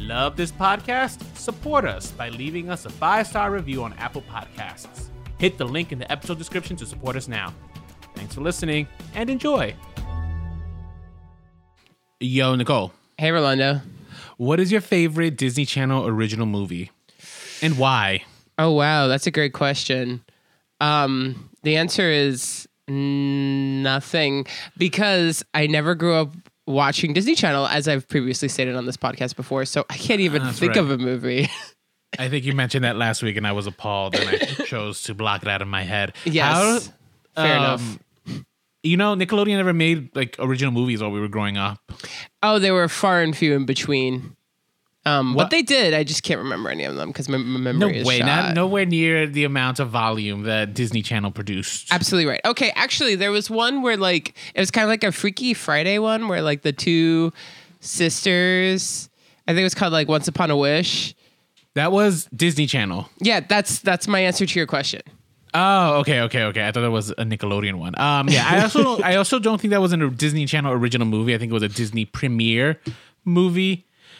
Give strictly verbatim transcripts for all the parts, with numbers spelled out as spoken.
Love this podcast? Support us by leaving us a five-star review on Apple Podcasts. Hit the link in the episode description to support us now. Thanks for listening and enjoy. Yo, Nicole. Hey, Rolando. What is your favorite Disney Channel original movie and why? Oh, wow. That's a great question. Um, the answer is nothing, because I never grew up watching Disney Channel, as I've previously stated on this podcast before, so I can't even That's think right. of a movie. I think you mentioned that last week and I was appalled and I chose to block it out of my head. Yes. How, Fair um, enough. You know, Nickelodeon never made like original movies while we were growing up. Oh, they were far and few in between. Um, What- but they did. I just can't remember any of them because my, my No memory is way, shot. not nowhere near the amount of volume that Disney Channel produced. Absolutely right. Okay, actually, there was one where like it was kind of like a Freaky Friday one where like the two sisters, I think it was called like Once Upon a Wish. That was Disney Channel. Yeah, that's that's my answer to your question. Oh, okay, okay, okay. I thought it was a Nickelodeon one. Um, yeah, I also I also don't think that was a Disney Channel original movie. I think it was a Disney premiere movie.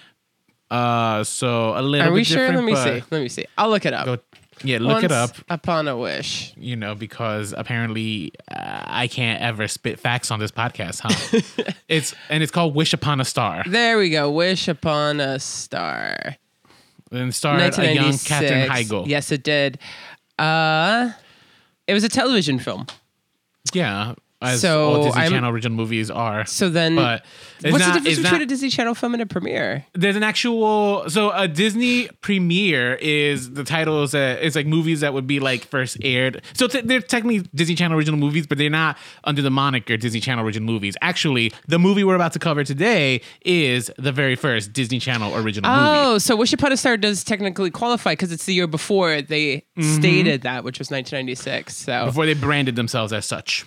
Uh, so a little Are bit we sure? different, Let me but see. Let me see. I'll look it up. Go, yeah, look it up. Once Upon a Wish. You know, because apparently uh, I can't ever spit facts on this podcast, huh? it's and it's called Wish Upon a Star, There we go. Wish Upon a Star. and starred a young Katherine Heigl. Yes, it did. Uh, it was a television film. Yeah, as So all Disney I'm- Channel original movies are. So then, But it's what's not- the difference it's between not- a Disney Channel film and a premiere? There's an actual so a Disney premiere is the titles that it's like movies that would be like first aired. So t- they're technically Disney Channel original movies, but they're not under the moniker Disney Channel original movies. Actually, the movie we're about to cover today is the very first Disney Channel original movie. Oh, so Wish Upon a Star does technically qualify because it's the year before they stated that, which was nineteen ninety-six. So Before they branded themselves as such.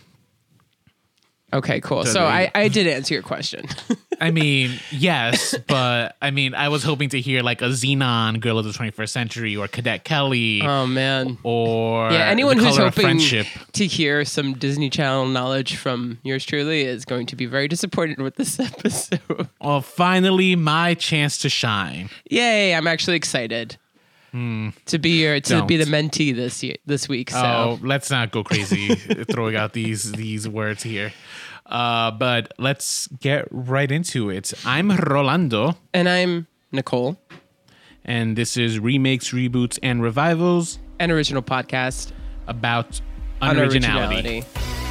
okay, cool. So So there you I, I did answer your question. I mean, yes, but I mean, I was hoping to hear like a Xenon, Girl of the twenty-first Century, or Cadet Kelly, Oh man. or Yeah, anyone The who's Color of hoping Friendship. to hear some Disney Channel knowledge from yours truly is going to be very disappointed with this episode. Well, finally, my chance to shine. Yay, I'm actually excited to be your to be the Don't. mentee this year this week. So Oh, let's not go crazy throwing out these these words here. Uh, but let's get right into it. I'm Rolando, and I'm Nicole, and this is Remakes, Reboots, and Revivals an original podcast about on unoriginality. originality.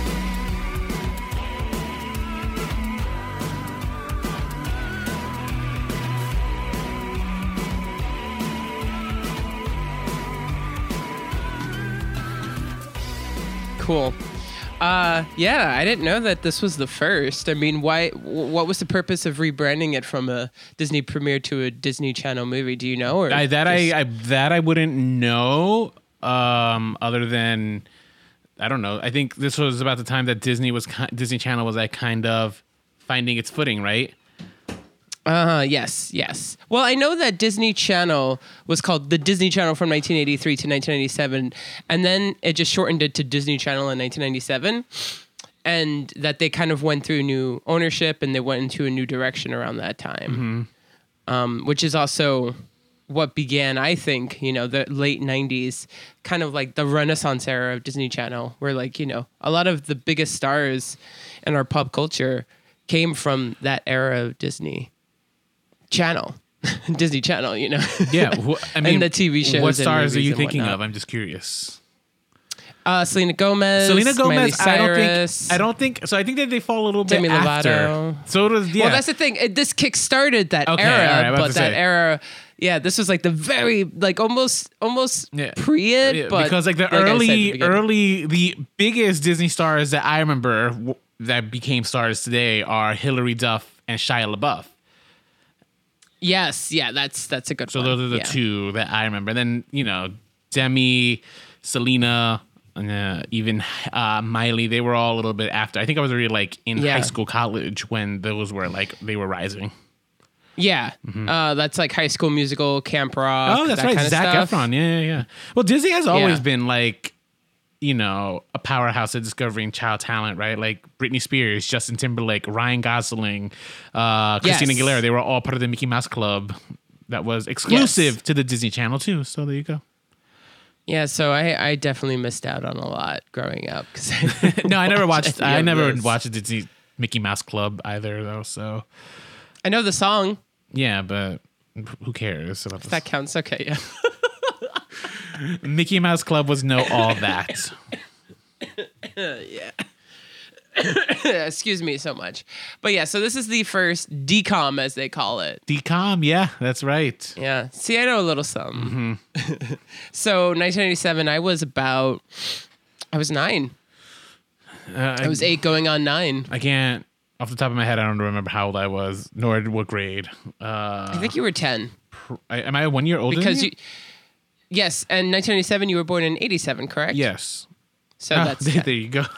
Cool. Uh, yeah, I didn't know that this was the first. I mean, why? w- What was the purpose of rebranding it from a Disney premiere to a Disney Channel movie? Do you know? Or I, that just- I, I that I wouldn't know. Um, other than I don't know. I think this was about the time that Disney was ki- Disney Channel was like kind of finding its footing, right? Uh, yes, yes. Well, I know that Disney Channel was called the Disney Channel from nineteen eighty-three to nineteen ninety-seven, and then it just shortened it to Disney Channel in nineteen ninety-seven, and that they kind of went through new ownership and they went into a new direction around that time, um, which is also what began, I think, you know, the late nineties, kind of like the Renaissance era of Disney Channel, where like, you know, a lot of the biggest stars in our pop culture came from that era of Disney Channel, Disney Channel, you know. Yeah, wh- I mean, And the T V shows What and stars are movies you and thinking whatnot. of? I'm just curious. Uh, Selena Gomez, Selena Miley Gomez, I don't Cyrus, think. I don't think. So I think that they fall a little bit Demi after. Lovato. So does yeah. Well, that's the thing. It, this kick-started that Okay, era, all right, I'm about but to that say. era, yeah, this was like the very, like almost, almost Yeah. pre it, Yeah, but because like the I said at the early, beginning. early, the biggest Disney stars that I remember w- that became stars today are Hilary Duff and Shia LaBeouf. Yes, yeah, that's that's a good So one. those are the yeah. two that I remember. Then you know, Demi, Selena, and uh, even uh, Miley. They were all a little bit after. I think I was already like in Yeah. high school, college when those were like they were rising. Yeah, uh, that's like High School Musical, Camp Rock. Oh, that's that right, kind of Zac stuff. Efron. Yeah, yeah, yeah. Well, Disney has always Yeah. been like, you know, a powerhouse at discovering child talent, right? Like Britney Spears, Justin Timberlake, Ryan Gosling, uh, Christina Yes. Aguilera. They were all part of the Mickey Mouse Club. that was exclusive Yes. to the Disney Channel too. So there you go. Yeah, so I, I definitely missed out on a lot growing up. Cause No, I never watched. any I of never this. watched the Disney Mickey Mouse Club either, though. So I know the song. yeah, but who cares about That this? counts. Okay, yeah. Mickey Mouse Club was no all that. yeah. Excuse me so much. But yeah, so this is the first D COM, as they call it. D COM, yeah, that's right. Yeah. See, I know a little something. So nineteen ninety-seven, I was about, I was nine. Uh, I was eight going on nine. I can't, off the top of my head, I don't remember how old I was, nor what grade. Uh, I think you were ten. I, am I one year older? Because than you, yes, and nineteen ninety-seven, you were born in eighty-seven, correct? Yes. So Ah, that's there, ten. there you go.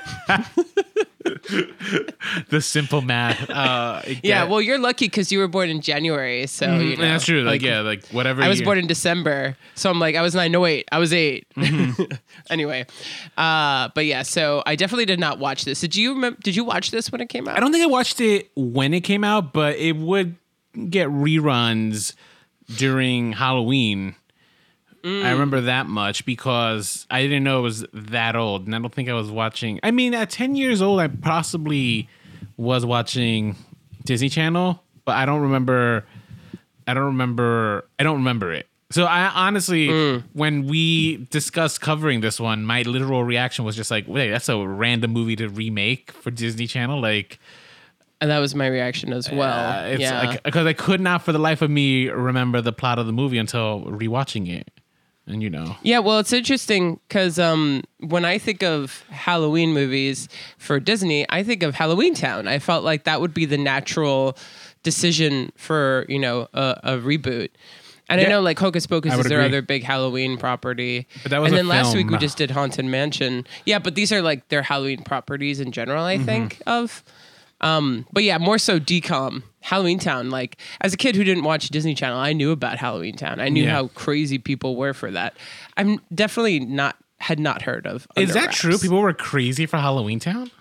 The simple math. Uh, it Yeah, get- well, you're lucky because you were born in January, so you know. Mm, that's true. Like, yeah, like whatever. I was year- born in December, so I'm like, I was nine. No, wait, I was eight. Anyway, uh, but yeah, so I definitely did not watch this. Did you remember? Did you watch this when it came out? I don't think I watched it when it came out, but it would get reruns during Halloween. Mm. I remember that much because I didn't know it was that old, and I don't think I was watching. I mean, at ten years old, I possibly was watching Disney Channel, but I don't remember. I don't remember. I don't remember it. So I honestly, Mm. when we discussed covering this one, my literal reaction was just like, "Wait, that's a random movie to remake for Disney Channel." Like, And that was my reaction as well. uh, it's yeah. like because I could not for the life of me remember the plot of the movie until rewatching it, and you know, Yeah, well, it's interesting because um, when I think of Halloween movies for Disney, I think of Halloween Town. I felt like that would be the natural decision for, you know, a, a reboot. And Yeah. I know like Hocus Pocus I is would their agree. other big Halloween property. But that was and a then last week we film. just did Haunted Mansion. Yeah, but these are like their Halloween properties in general, Mm-hmm. I think, of. Um, but yeah, more so D COM, Halloween Town. Like as a kid who didn't watch Disney Channel, I knew about Halloween Town. I knew Yeah. how crazy people were for that. I'm definitely not had not heard of. is Under that Wraps. true? People were crazy for Halloween Town.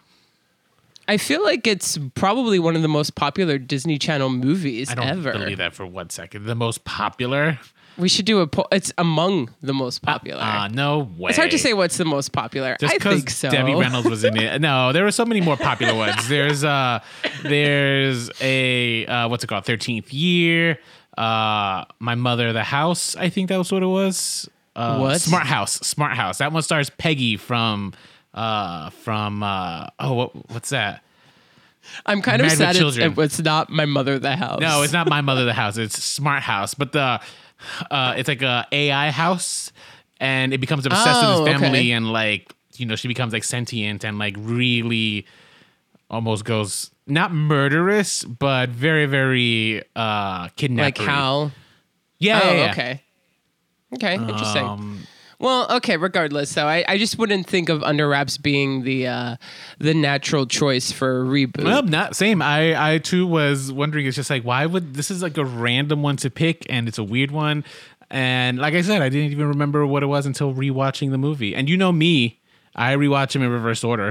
I feel like it's probably one of the most popular Disney Channel movies I don't ever. believe that for one second. The most popular. We should do a poll. It's among the most popular. Uh, no way. it's hard to say what's the most popular. Just I because think so. Debbie Reynolds was in it. No, there were so many more popular ones. There's uh, there's a uh, what's it called? Thirteenth Year. Uh, My Mother, the House. I think that was what it was. Uh, What? Smart House. Smart House. That one stars Peggy from uh from uh oh what, what's that? I'm kind of Married with sad it's, Children. it's not My Mother the House. No, it's not My Mother, the House. It's Smart House. But the uh, it's like a A I house, and it becomes obsessed Oh, with his family, okay. and like you know, she becomes like sentient and like really almost goes not murderous, but very very uh like kidnapping. how. Yeah. Oh, yeah, yeah. okay. Okay, interesting. Um, Well, okay, regardless, so I, I just wouldn't think of Under Wraps being the uh, the natural choice for a reboot. Well, not same. I I too was wondering. It's just like why would this is like a random one to pick, and it's a weird one. And like I said, I didn't even remember what it was until rewatching the movie. And you know me, I rewatch them in reverse order.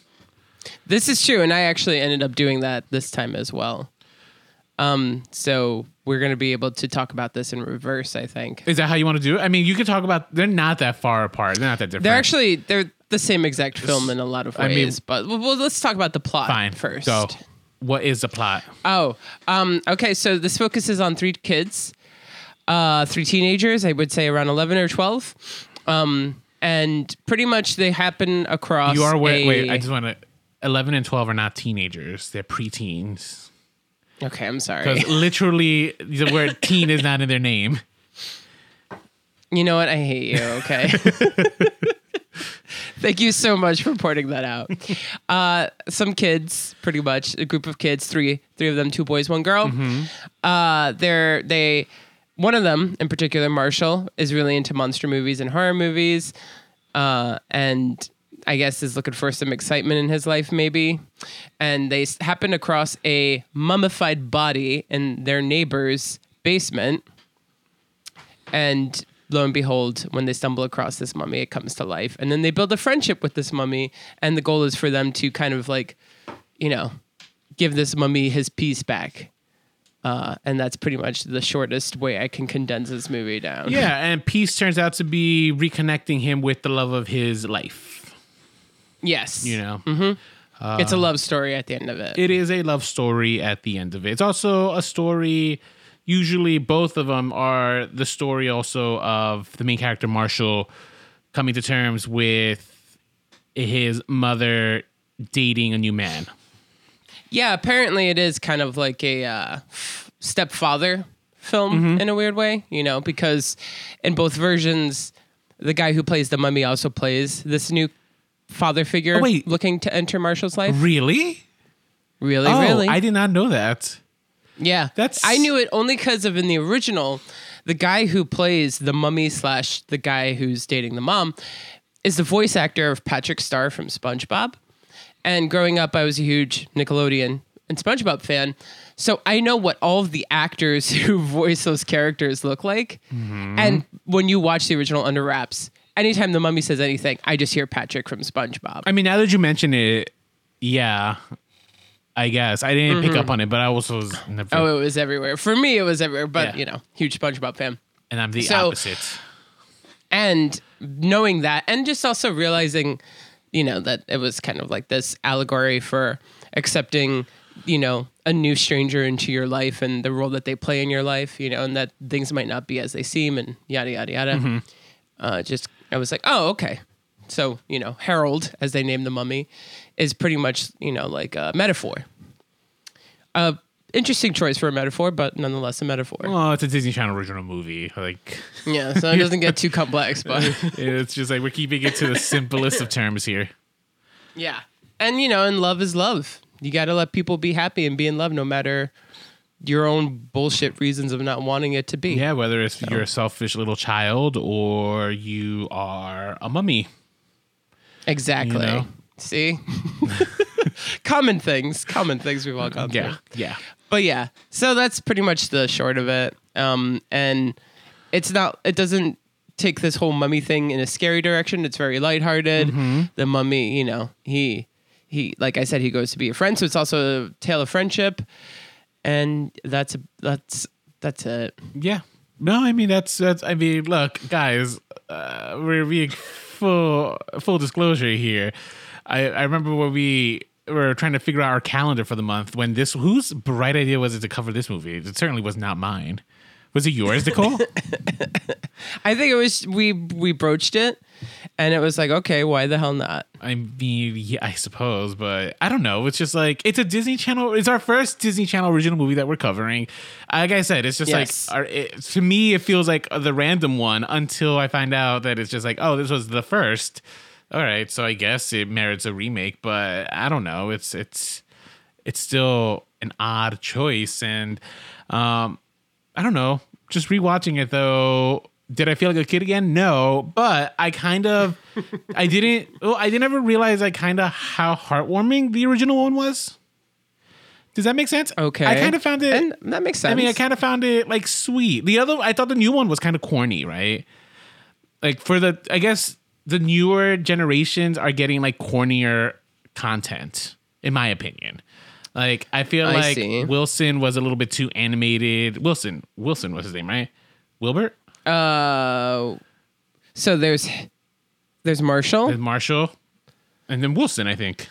This is true, and I actually ended up doing that this time as well. Um, so we're gonna be able to talk about this in reverse, I think. Is that how you want to do it? I mean, you could talk about. They're not that far apart. They're not that different. They're actually they're the same exact film in a lot of I ways, mean- but well, well, let's talk about the plot fine. first. Go. What is the plot? Oh, um, okay. So this focuses on three kids, uh, three teenagers. I would say around eleven or twelve, um, and pretty much they happen across. You are wait. a- Wait. I just want to. Eleven and twelve are not teenagers. They're preteens. Okay, I'm sorry. Because literally, the word teen is not in their name. You know what? I hate you. Okay. Thank you so much for pointing that out. Uh, some kids, pretty much a group of kids, three, three of them, two boys, one girl. Uh, they're they, one of them in particular, Marshall, is really into monster movies and horror movies, uh, and I guess is looking for some excitement in his life, maybe. And they s- happen across a mummified body in their neighbor's basement. And lo and behold, when they stumble across this mummy, it comes to life. And then they build a friendship with this mummy. And the goal is for them to kind of like, you know, give this mummy his peace back. Uh, and that's pretty much the shortest way I can condense this movie down. Yeah, and Peace turns out to be reconnecting him with the love of his life. Yes. You know? Mm-hmm. It's a love story at the end of it. It is a love story at the end of it. It's also a story, usually both of them are the story also of the main character, Marshall, coming to terms with his mother dating a new man. Yeah, apparently it is kind of like a uh, stepfather film Mm-hmm. in a weird way, you know, because in both versions, the guy who plays the mummy also plays this new father figure Oh, wait. looking to enter Marshall's life. Really? Really, Oh, really? I did not know that. Yeah, That's- I knew it only because of in the original, the guy who plays the mummy slash the guy who's dating the mom is the voice actor of Patrick Star from SpongeBob. And growing up, I was a huge Nickelodeon and SpongeBob fan, so I know what all of the actors who voice those characters look like. Mm-hmm. And when you watch the original Under Wraps, anytime the mummy says anything, I just hear Patrick from SpongeBob. I mean, now that you mention it, yeah, I guess. I didn't pick up on it, but I also was never. Oh, it was everywhere. For me, it was everywhere, but Yeah. you know, huge SpongeBob fan. and I'm the so- opposite. And knowing that, and just also realizing, you know, that it was kind of like this allegory for accepting, you know, a new stranger into your life and the role that they play in your life, you know, and that things might not be as they seem and yada, yada, yada. Uh, just, I was like, oh, okay. So, you know, Harold, as they name the mummy, is pretty much, you know, like a metaphor. Uh, interesting choice for a metaphor, but nonetheless a metaphor. Well, it's a Disney Channel original movie. Like, Yeah, so it doesn't get too complex, but it's just like we're keeping it to the simplest of terms here. yeah. And, you know, and love is love. You got to let people be happy and be in love no matter your own bullshit reasons of not wanting it to be. Yeah, whether it's you're a selfish little child or you are a mummy. Exactly. You know? See? Common things. Common things we've all gone Yeah, through. yeah. But yeah, so that's pretty much the short of it. Um, and it's not, it doesn't take this whole mummy thing in a scary direction. It's very lighthearted. Mm-hmm. The mummy, you know, he, he, like I said, he goes to be a friend. So it's also a tale of friendship. And that's, that's, that's it. Yeah. No, I mean that's that's. I mean, look, guys, uh, we're being full full disclosure here. I I remember when we were trying to figure out our calendar for the month when this whose bright idea was it to cover this movie? It certainly was not mine. Was it yours, Nicole? I think it was, we, we broached it and it was like, okay, why the hell not? I mean, yeah, I suppose, but I don't know. It's just like it's a Disney Channel. It's our first Disney Channel original movie that we're covering. Like I said, it's just Yes. like our, it, to me, it feels like the random one until I find out that it's just like, oh, this was the first. All right, so I guess it merits a remake, but I don't know. It's it's it's still an odd choice, and um, I don't know. Just rewatching it though. Did I feel like a kid again? No, but I kind of, I didn't, well, I didn't ever realize like kind of how heartwarming the original one was. Does that make sense? Okay. I kind of found it, And that makes sense. I mean, I kind of found it like sweet. The other, I thought the new one was kind of corny, right? Like for the, I guess the newer generations are getting like cornier content, in my opinion. Like I feel I like see. Wilson was a little bit too animated. Wilson, Wilson was his name, right? Wilbert? Uh, so there's there's Marshall. There's Marshall, and then Wilson, I think.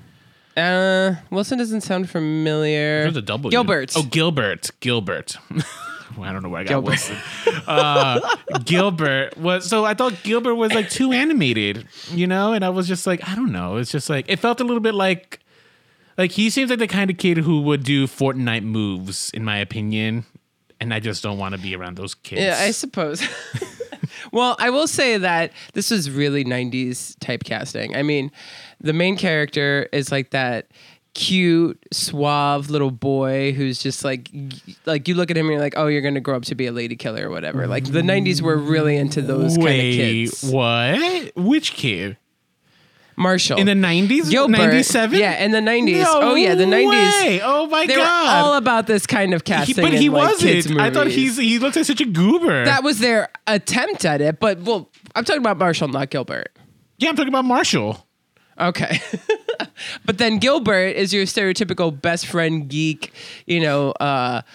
Uh, Wilson doesn't sound familiar. There's a double. Gilbert. Oh, Gilbert. Gilbert. Well, I don't know where I got Gilbert. Wilson. Uh, Gilbert was so I thought Gilbert was like too animated, you know, and I was just like, I don't know. It's just like it felt a little bit like, like he seems like the kind of kid who would do Fortnite moves, in my opinion, and I just don't want to be around those kids. Yeah, I suppose. Well, I will say that this was really nineties typecasting. I mean, the main character is like that cute, suave little boy who's just like, like you look at him and you're like, oh, you're going to grow up to be a lady killer or whatever. Like the nineties were really into those kind of Wait, kids. what? Which kid? Marshall. In the nineties? Gilbert. ninety-seven? Yeah, in the nineties. No oh, yeah, the nineties. way. Oh my They god. were all about this kind of He- casting. but in, he like, kids' wasn't. I thought movies. he's he looked like such a goober. That was their attempt at it, but well, I'm talking about Marshall, not Gilbert. yeah, I'm talking about Marshall. Okay. But then Gilbert is your stereotypical best friend geek, you know, uh,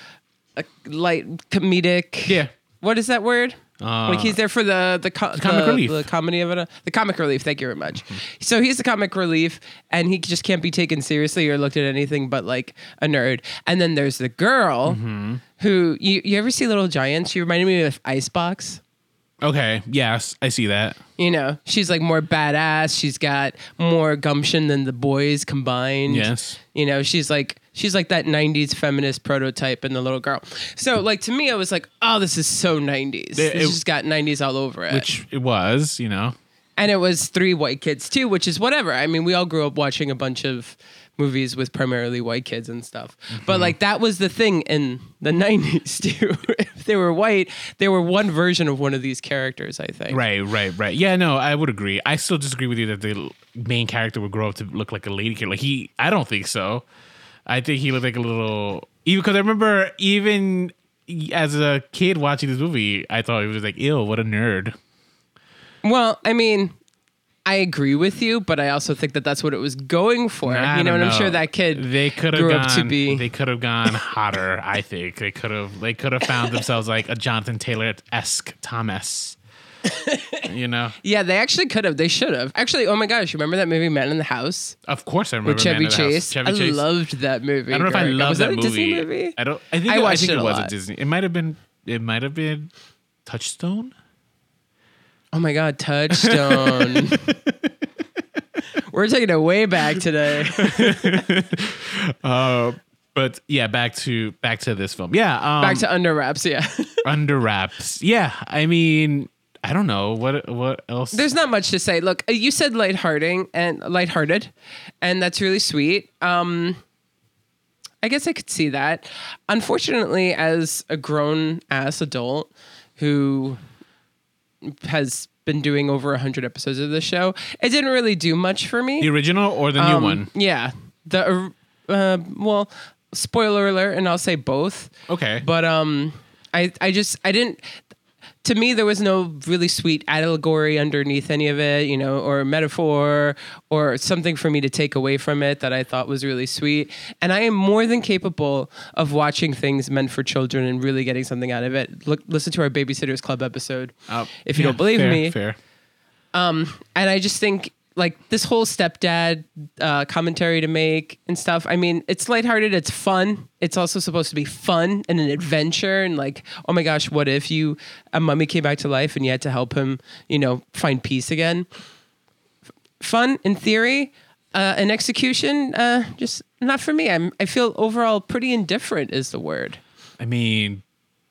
a light comedic. Yeah. What is that word? Uh, like he's there for the the, co- the comic the, relief. the comedy of it, uh, the comic relief. Thank you very much. Mm-hmm. So he's the comic relief, and he just can't be taken seriously or looked at anything but like a nerd. And then there's the girl Mm-hmm. who you you ever see Little Giants? She reminded me of Icebox. Okay. Yes, I see that. You know, she's like more badass. She's got more gumption than the boys combined. Yes. You know, she's like she's like that nineties feminist prototype in the little girl. So like to me, I was like, oh, this is so nineties. It- This it- just got nineties all over it. Which it was, you know. And it was three white kids too, which is whatever. I mean, we all grew up watching a bunch of movies with primarily white kids and stuff. Mm-hmm. But like that was the thing in the nineties too. If they were white, they were one version of one of these characters, I think. Right, right, right. Yeah, no, I would agree. I still disagree with you that the main character would grow up to look like a lady kid. Like he, I don't think so. I think he looked like a little. Even because I remember, even as a kid watching this movie, I thought he was like, "Ew, what a nerd." Well, I mean, I agree with you, but I also think that that's what it was going for. I you know, don't and I'm know. sure that kid they could have grew gone, up to be. They could have gone hotter. I think they could have. They could have found themselves like a Jonathan Taylor esque Thomas. You know, Yeah, they actually could have. They should have. Actually, oh my gosh, remember that movie Man in the House of course I remember with Chevy Man in the House. Chase? Chevy I Chase. loved that movie. I don't know if I growing up. love Was that, that a movie. Disney movie? I don't. I think. I it, I watched think it it a was lot. a Disney. It might have been. It might have been Touchstone. Oh my God, Touchstone. We're taking it way back today. Uh, but yeah, back to back to this film. Yeah, um, Back to Under Wraps, yeah. Under Wraps. Yeah, I mean, I don't know what what else. There's not much to say. Look, uh, you said lighthearted and lighthearted, and that's really sweet. Um, I guess I could see that. Unfortunately, as a grown ass adult who has been doing over one hundred episodes of the show, it didn't really do much for me. the original or the new Um, one. Yeah. The uh, well, spoiler alert, and I'll say both. Okay, But um, I I just I didn't. To me, there was no really sweet allegory underneath any of it, you know, or metaphor or something for me to take away from it that I thought was really sweet. And I am more than capable of watching things meant for children and really getting something out of it. Look, listen to our Babysitters Club episode Uh, if you yeah, don't believe fair, me. Fair. And I just think like this whole stepdad uh, commentary to make and stuff. I mean, it's lighthearted. It's fun. It's also supposed to be fun and an adventure. And like, oh my gosh, what if you a mummy came back to life and you had to help him, you know, find peace again? F- fun in theory, uh, in execution, uh, just not for me. I'm. I feel overall pretty indifferent is the word. I mean,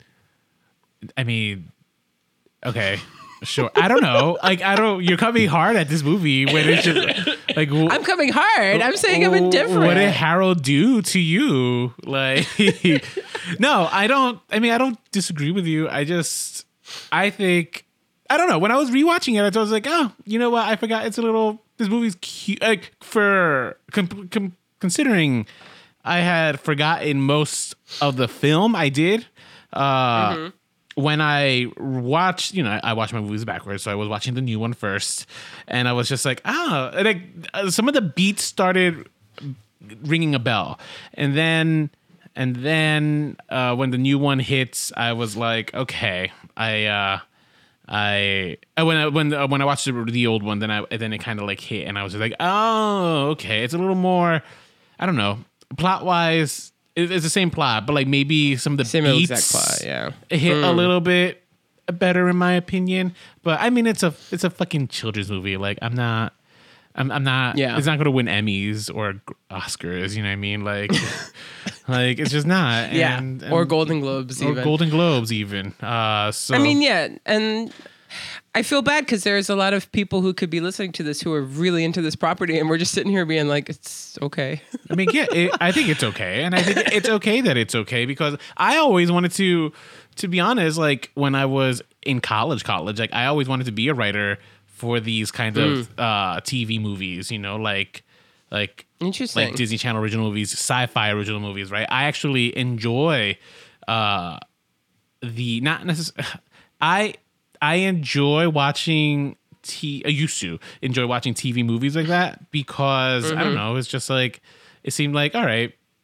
I mean, okay. Sure. I don't know. Like, I don't. You're coming hard at this movie when it's just like. w- I'm coming hard. I'm saying I'm indifferent. What did Harold do to you? Like, no, I don't. I mean, I don't disagree with you. I just, I think, I don't know. When I was rewatching it, I was like, oh, you know what? I forgot. It's a little. This movie's cute. Like for com- com- considering, I had forgotten most of the film. I did. Uh, Mm-hmm. When I watched, you know, I watch my movies backwards, so I was watching the new one first, and I was just like, ah, oh. like uh, some of the beats started ringing a bell, and then, and then uh, when the new one hits, I was like, okay, I, uh, I uh, when I when uh, when I watched the, the old one, then I then it kind of like hit, and I was just like, oh, okay, it's a little more, I don't know, plot wise. It's the same plot, but like maybe some of the Same beats exact plot, yeah. hit a Mm. little bit better in my opinion. But I mean, it's a it's a fucking children's movie. Like I'm not, I'm I'm not. Yeah. It's not going to win Emmys or Oscars. You know what I mean? Like, like it's just not. Yeah, And, or and- Golden Globes or even. Golden Globes even. Uh, so I mean, yeah, and I feel bad because there's a lot of people who could be listening to this who are really into this property, and we're just sitting here being like, it's okay. I mean, yeah, it, I think it's okay, and I think it's okay that it's okay because I always wanted to, to be honest, like when I was in college, college, like I always wanted to be a writer for these kinds of uh, T V movies, you know, like, like, Interesting. like Disney Channel original movies, sci-fi original movies, right? I actually enjoy uh, the not necessarily. I I enjoy watching. T- I used to enjoy watching T V movies like that because I don't know. It's just like it seemed like all right, like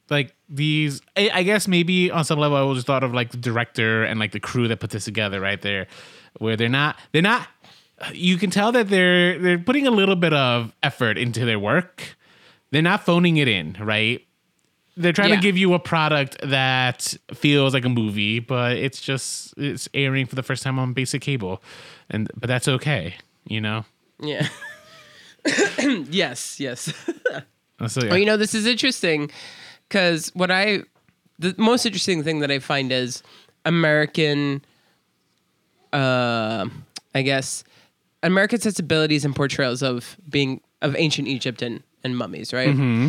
these, I, I guess maybe on some level I always thought of like the director and like the crew that put this together right there, where they're not, they're not, you can tell that they're, they're putting a little bit of effort into their work. They're not phoning it in, right? They're trying Yeah. to give you a product that feels like a movie, but it's just, it's airing for the first time on basic cable. And, but that's okay, you know? Yeah. yes, yes. So, yeah. Well, you know, this is interesting because what I, the most interesting thing that I find is American, uh, I guess, American sensibilities and portrayals of being, of ancient Egypt and, and mummies, right? Mm-hmm.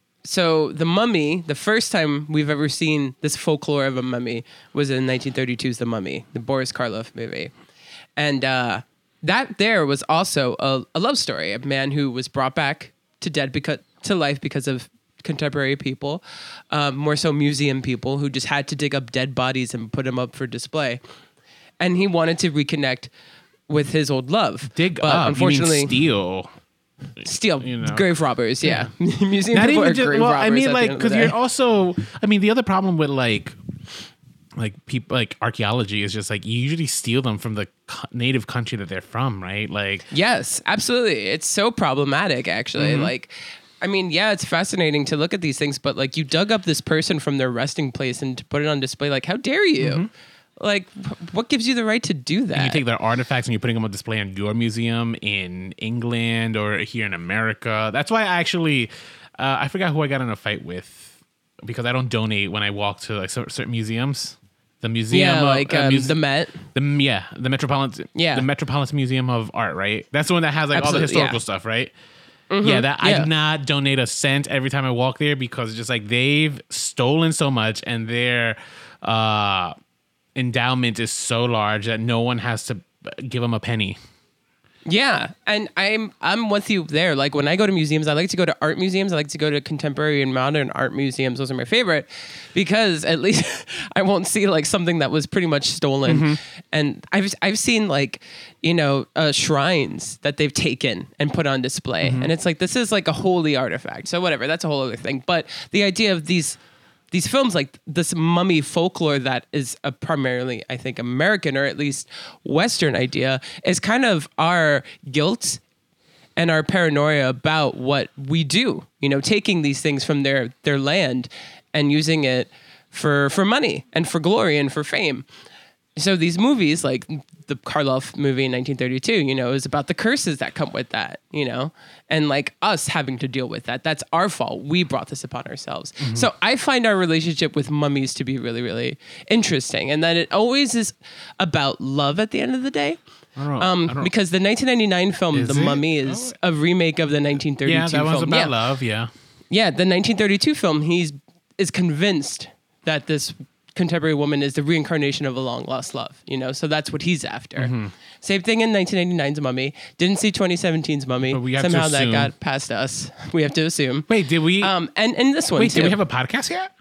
So the Mummy, the first time we've ever seen this folklore of a mummy was in nineteen thirty-two's The Mummy, the Boris Karloff movie. And uh, that there was also a, a love story, a man who was brought back to dead because to life because of contemporary people, um, more so museum people who just had to dig up dead bodies and put them up for display. And he wanted to reconnect with his old love. Dig but up, unfortunately, you mean steal. steal you know. grave robbers. Yeah, museum Not people even are just, grave well, robbers. I mean, at the like, end of the because you're day. also, I mean, the other problem with like, like people, like archaeology is just like you usually steal them from the co- native country that they're from, right? Like, Yes, absolutely. It's so problematic, actually. Mm-hmm. Like, I mean, yeah, it's fascinating to look at these things, but like, you dug up this person from their resting place and to put it on display. Like, how dare you? Mm-hmm. Like, wh- what gives you the right to do that? you take their artifacts and you're putting them on display in your museum in England or here in America. That's why I actually, uh, I forgot who I got in a fight with because I don't donate when I walk to like cer- certain museums. The museum, yeah, of, like uh, um, muse- the Met. the yeah, the Metropolitan, Yeah. the Metropolitan Museum of Art, right? That's the one that has like all the Absolutely, historical yeah. stuff, right? Yeah, that I yeah. do not donate a cent every time I walk there because it's just like they've stolen so much and their uh, endowment is so large that no one has to give them a penny. Yeah, and I'm I'm with you there. Like when I go to museums, I like to go to art museums. I like to go to contemporary and modern art museums. Those are my favorite because at least I won't see like something that was pretty much stolen. Mm-hmm. And I've I've seen like you know uh, shrines that they've taken and put on display, Mm-hmm. and it's like this is like a holy artifact. So whatever, that's a whole other thing. But the idea of these. These films, like this mummy folklore that is a primarily, I think, American or at least Western idea, is kind of our guilt and our paranoia about what we do. You know, taking these things from their their land and using it for for money and for glory and for fame. So these movies, like the Karloff movie in nineteen thirty-two, you know, is about the curses that come with that, you know, and like us having to deal with that. That's our fault. We brought this upon ourselves. Mm-hmm. So I find our relationship with mummies to be really, really interesting, and that it always is about love at the end of the day. I don't know. Um, I don't- because the nineteen ninety-nine film, Is The it? Mummy, is a remake of the nineteen thirty-two yeah, that film. one's about yeah. love. Yeah, Yeah, the nineteen thirty-two film, he's is convinced that this contemporary woman is the reincarnation of a long lost love, you know? So that's what he's after. Mm-hmm. Same thing in nineteen ninety-nine's Mummy. Didn't see twenty seventeen's Mummy. But we have to Somehow that assume- got past us. We have to assume. wait, did we? Um, and, and this one wait, too. did we have a podcast yet?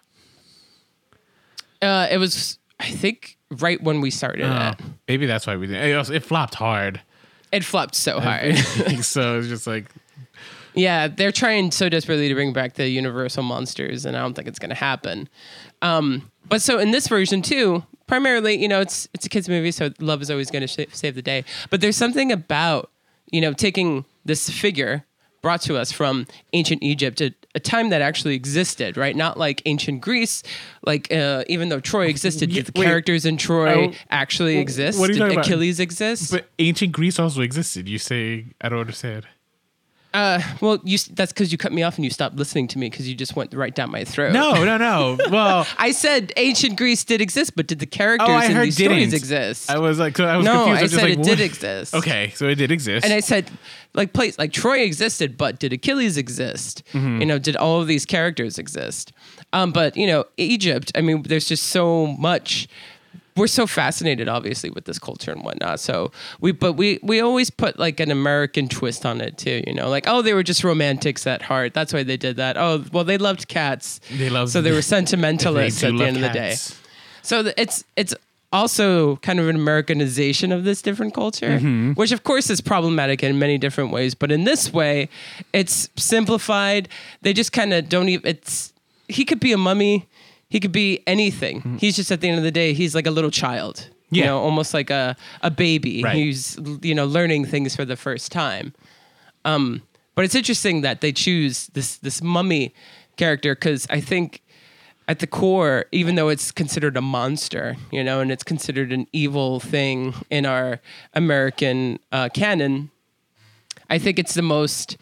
uh, it was, I think, right when we started Oh, it. maybe that's why we didn't. It, also, it flopped hard, It flopped so hard. so it's just like Yeah, they're trying so desperately to bring back the Universal monsters, and I don't think it's going to happen. Um, but so in this version too, primarily, you know, it's it's a kids movie, so love is always going to sh- save the day. But there's something about you know taking this figure brought to us from ancient Egypt, a, a time that actually existed, right? Not like ancient Greece, like uh, even though Troy existed, Yeah, did the wait. characters in Troy Oh, actually exist? what are you Did talking about? Achilles exist? But ancient Greece also existed. You say I don't understand. Uh, well, you, that's because you cut me off and you stopped listening to me because you just went right down my throat. No, no, no. Well, I said ancient Greece did exist, but did the characters oh, I in heard these stories didn't exist? I was like, I was no, confused. I was just said like, it did what? exist. Okay, so it did exist. And I said, like, place like Troy existed, but did Achilles exist? Mm-hmm. You know, did all of these characters exist? Um, but you know, Egypt. I mean, there's just so much. We're so fascinated, obviously, with this culture and whatnot. So we, but we, we always put like an American twist on it too. You know, like oh, they were just romantics at heart. That's why they did that. Oh, well, they loved cats. They loved- So they were They sentimentalists do at the love end of the day. cats. So th- it's it's also kind of an Americanization of this different culture, Mm-hmm. which of course is problematic in many different ways. But in this way, it's simplified. They just kind of don't even. It's he could be a mummy. He could be anything. Mm-hmm. He's just, at the end of the day, he's like a little child. Yeah. You know, almost like a, a baby right. who's, you know, learning things for the first time. Um, but it's interesting that they choose this this mummy character, because I think at the core, even though it's considered a monster, you know, and it's considered an evil thing in our American uh, canon, I think it's the most,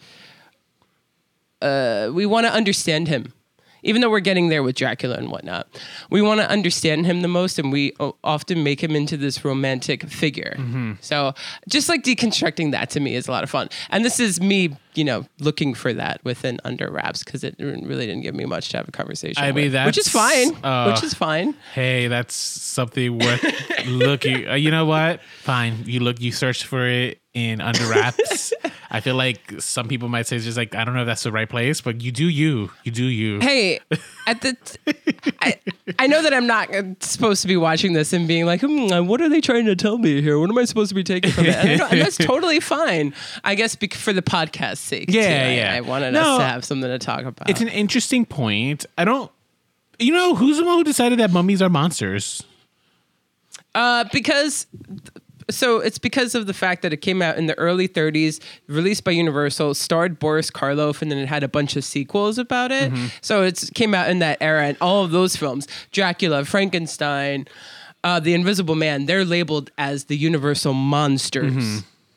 uh, we want to understand him. Even though we're getting there with Dracula and whatnot, we want to understand him the most, and we often make him into this romantic figure. Mm-hmm. So just like deconstructing that to me is a lot of fun. And this is me, you know, looking for that within Under Wraps, because it really didn't give me much to have a conversation I with, mean, that's, which is fine, uh, which is fine. Hey, that's something worth looking. Uh, you know what? Fine. You look, you search for it in Under Wraps. I feel like some people might say it's just like, I don't know if that's the right place, but you do you. You do you. Hey, at the t- I, I know that I'm not supposed to be watching this and being like, hmm, what are they trying to tell me here? What am I supposed to be taking from it? And, I know, and that's totally fine. I guess bec- for the podcast's sake. Yeah, too, yeah. I, I wanted no, us to have something to talk about. It's an interesting point. I don't, you know, who's the one who decided that mummies are monsters? Uh, because... So it's because of the fact that it came out in the early thirties, released by Universal, starred Boris Karloff, and then it had a bunch of sequels about it. Mm-hmm. So it came out in that era, and all of those films, Dracula, Frankenstein, uh, The Invisible Man, they're labeled as the Universal monsters. Mm-hmm.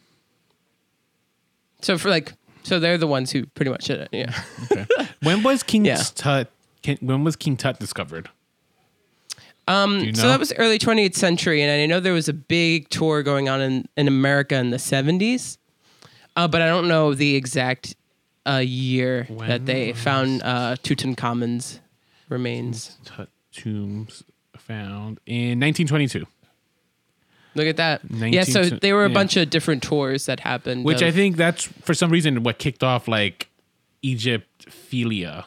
So for like, so they're the ones who pretty much did it. Yeah. Okay. When was King yeah. Tut? When was King Tut discovered? Um, you know? So that was early twentieth century, and I know there was a big tour going on in, in America in the seventies, uh, but I don't know the exact uh, year when that they found uh, Tutankhamun's remains. Tut tombs found in nineteen twenty-two. Look at that. Yeah, so there were a yeah. bunch of different tours that happened. Which of, I think that's, for some reason, what kicked off, like, Egyptophilia.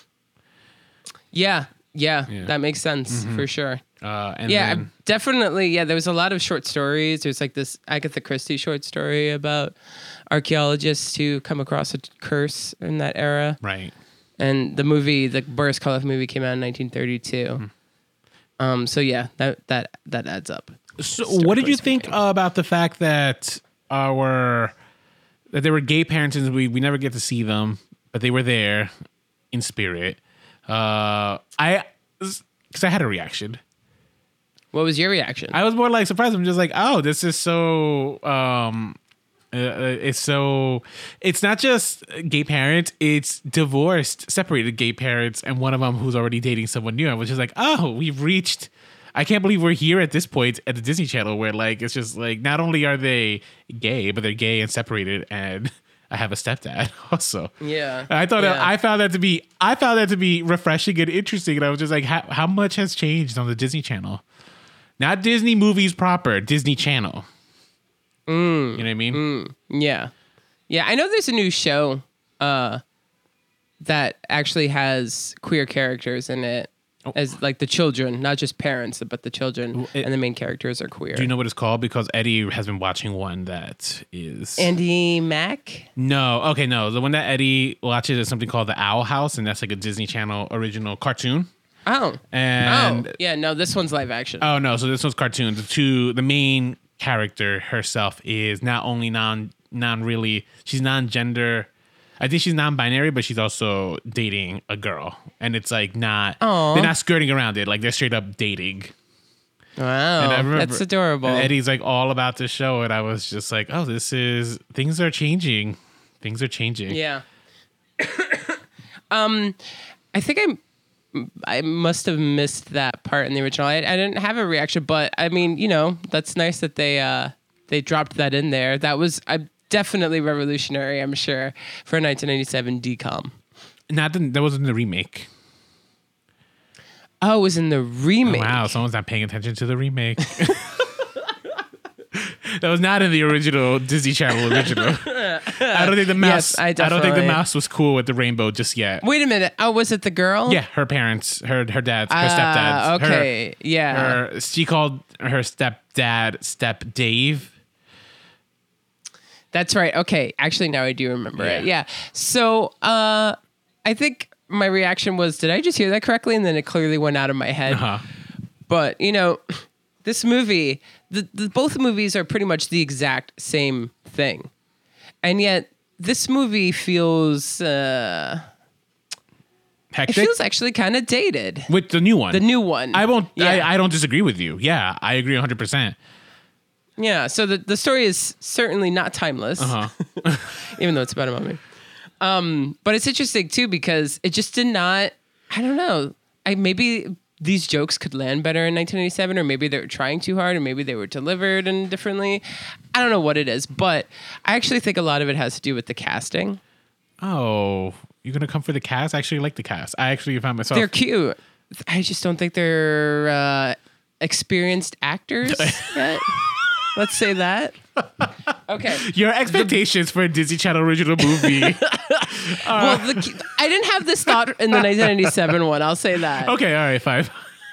Yeah. Yeah, yeah, that makes sense mm-hmm. for sure. Uh, and yeah, then, definitely. Yeah, there was a lot of short stories. There's like this Agatha Christie short story about archaeologists who come across a curse in that era. Right. And the movie, the Boris Karloff movie, came out in nineteen thirty-two. Mm-hmm. Um. So yeah, that that that adds up. So, what did you think uh, about the fact that our that there were gay parents and we we never get to see them, but they were there in spirit? Uh, I, because I had a reaction. What was your reaction? I was more like surprised. I'm just like, oh, this is so, um, uh, it's so, it's not just gay parents, it's divorced, separated gay parents, and one of them who's already dating someone new. I was just like, oh, we've reached, I can't believe we're here at this point at the Disney Channel where, like, it's just like, not only are they gay, but they're gay and separated, and I have a stepdad also. Yeah. I thought yeah. that, I found that to be I found that to be refreshing and interesting, and I was just like, how, how much has changed on the Disney Channel? Not Disney movies proper, Disney Channel. Mm. You know what I mean? Mm. Yeah. Yeah, I know there's a new show uh, that actually has queer characters in it. Oh. As like the children, not just parents, but the children, it, and the main characters are queer. Do you know what it's called? Because Eddie has been watching one that is Andy Mack. No, okay, no, the one that Eddie watches is something called The Owl House, and that's like a Disney Channel original cartoon. Oh, and oh, yeah, no, this one's live action. Oh no, so this one's cartoon. The two, the main character herself is not only non, non really, she's non-gender. I think she's non-binary, but she's also dating a girl, and it's like not. Aww. They're not skirting around it; like they're straight up dating. Wow, and I remember, that's adorable. And Eddie's like all about the show, and I was just like, "Oh, this is things are changing. Things are changing." Yeah. um, I think I, I must have missed that part in the original. I, I didn't have a reaction, but I mean, you know, that's nice that they uh they dropped that in there. That was I. Definitely revolutionary, I'm sure, for a nineteen ninety-seven D COM. Not the, that wasn't the remake. Oh, it was in the remake. Oh, wow, someone's not paying attention to the remake. That was not in the original Disney Channel original. I don't think the mouse. Yes, I, I don't think the mouse was cool with the rainbow just yet. Wait a minute. Oh, was it the girl? Yeah, her parents, her her dad's, her uh, stepdad's. Okay, her, yeah. Her, she called her stepdad Step Dave. That's right. Okay. Actually, now I do remember yeah. it. Yeah. So uh, I think my reaction was, did I just hear that correctly? And then it clearly went out of my head. Uh-huh. But, you know, this movie, the, the both movies are pretty much the exact same thing. And yet this movie feels uh Hectic? it feels actually kind of dated. With the new one. The new one. I won't Yeah. I, I don't disagree with you. Yeah, I agree one hundred percent. Yeah, so the, the story is certainly not timeless, Uh-huh. even though it's about a mummy. Um, but it's interesting too because it just did not. I don't know. I maybe these jokes could land better in nineteen eighty-seven, or maybe they were trying too hard, or maybe they were delivered and differently. I don't know what it is, but I actually think a lot of it has to do with the casting. Oh, you're gonna come for the cast? I actually like the cast. I actually found myself. They're cute. I just don't think they're uh, experienced actors yet. Let's say that. Okay. Your expectations for a Disney Channel original movie. Well, the, I didn't have this thought in the nineteen ninety-seven one. I'll say that. Okay, all right, five.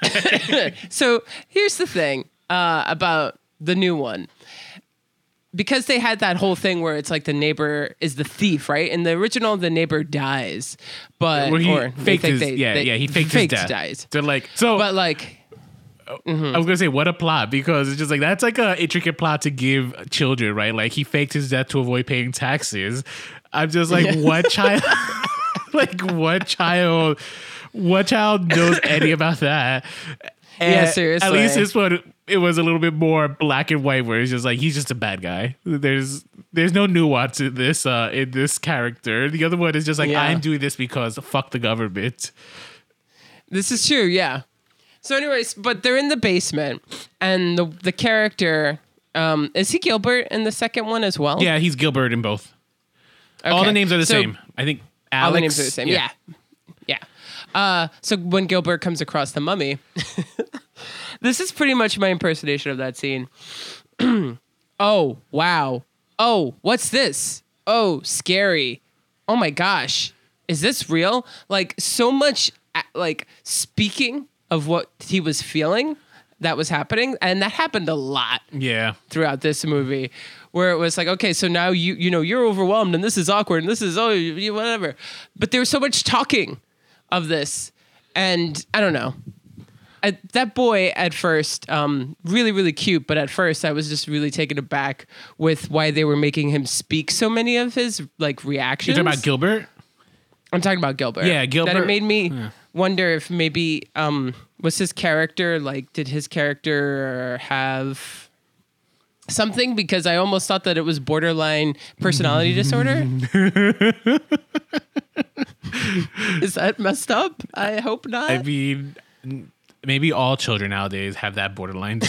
So here's the thing uh, about the new one. Because they had that whole thing where it's like the neighbor is the thief, right? In the original, the neighbor dies, but Well, he or they faked think his, they, yeah, they yeah, he faked, faked his death. dies. They're like, so But like, I was gonna say what a plot, because it's just like that's like a intricate plot to give children, right? Like he faked his death to avoid paying taxes. I'm just like, what child? Like what child? What child knows any about that? And Yeah, seriously. At least this one, it was a little bit more black and white, where it's just like he's just a bad guy. There's there's no nuance in this uh, in this character. The other one is just like Yeah. I'm doing this because fuck the government. this is true, yeah. So, anyways, but they're in the basement, and the the character um, is he Gilbert in the second one as well? Yeah, he's Gilbert in both. All Okay. the names are the So- same. I think Alex. All the names are the same. Yeah. Yeah. Uh, so when Gilbert comes across the mummy, this is pretty much my impersonation of that scene. Oh, wow. Oh, what's this? Oh, scary. Oh my gosh. Is this real? Like so much uh, like speaking of what he was feeling that was happening. And that happened a lot Yeah. throughout this movie, where it was like, okay, so now you you know you're overwhelmed and this is awkward and this is oh you, you- whatever, but there was so much talking of this, and I don't know. I, that boy at first, um, really really cute, but at first I was just really taken aback with why they were making him speak so many of his like reactions. You're talking about Gilbert? I'm talking about Gilbert. Yeah, That Gilbert- it made me wonder if maybe um, was his character like, did his character have something? Because I almost thought that it was borderline personality disorder. Is that messed up? I hope not. I mean, n- maybe all children nowadays have that borderline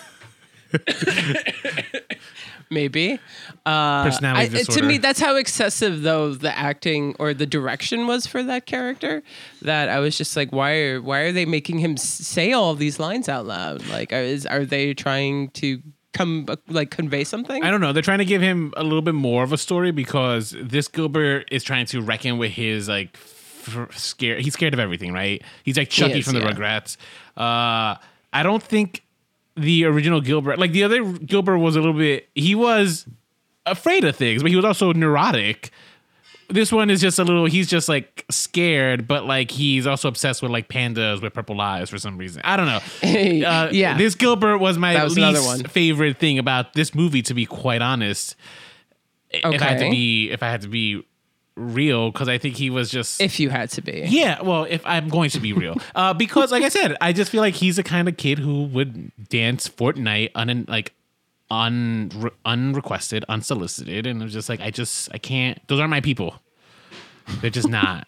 Maybe. Uh, personality I- disorder. to me, that's how excessive though the acting or the direction was for that character. That I was just like, why are why are they making him s- say all these lines out loud? Like, are, is are they trying to come like convey something? I don't know. They're trying to give him a little bit more of a story, because this Gilbert is trying to reckon with his like f- scare. He's scared of everything, right? He's like Chucky is, from the yeah. Rugrats. Uh, I don't think the original Gilbert, like the other Gilbert, was a little bit. He was afraid of things, but he was also neurotic. This one is just a little. He's just like scared, but like he's also obsessed with like pandas with purple eyes for some reason. I don't know. Uh, Yeah. this Gilbert was my That was another least one. favorite thing about this movie, to be quite honest. If I had to Okay. be, if I had to be real, because I think he was just. If you had to be. yeah, well, if I'm going to be real, uh, because like I said, I just feel like he's the kind of kid who would dance Fortnite un like un unrequested, unsolicited, and it was just like I just I can't. Those aren't my people. They're just not.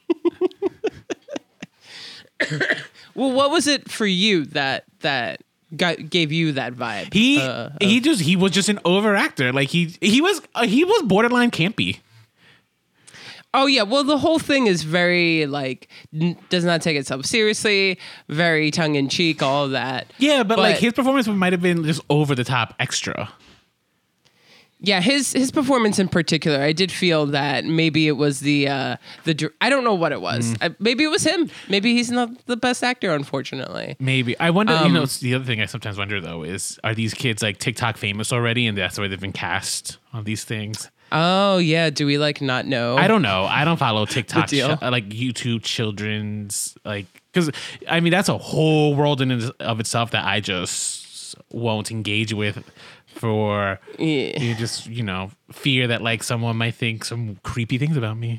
Well, what was it for you that that got, gave you that vibe? He Uh, he just he was just an over actor. Like he he was uh, he was borderline campy. Oh yeah, well the whole thing is very like n- does not take itself seriously, very tongue in cheek, all of that. Yeah, but, like But- his performance might have been just over the top extra. Yeah, his his performance in particular, I did feel that maybe it was the uh, the dir- I don't know what it was. Mm. I, maybe it was him. Maybe he's not the best actor, unfortunately. Maybe. I wonder, you Um, know, it's the other thing I sometimes wonder though is are these kids like TikTok famous already and that's why they've been cast on these things? Oh yeah. Do we like not know? I don't know. I don't follow TikTok, deal. ch- like YouTube children's, like, because I mean that's a whole world in it- of itself that I just won't engage with for Yeah. you just you know fear that like someone might think some creepy things about me.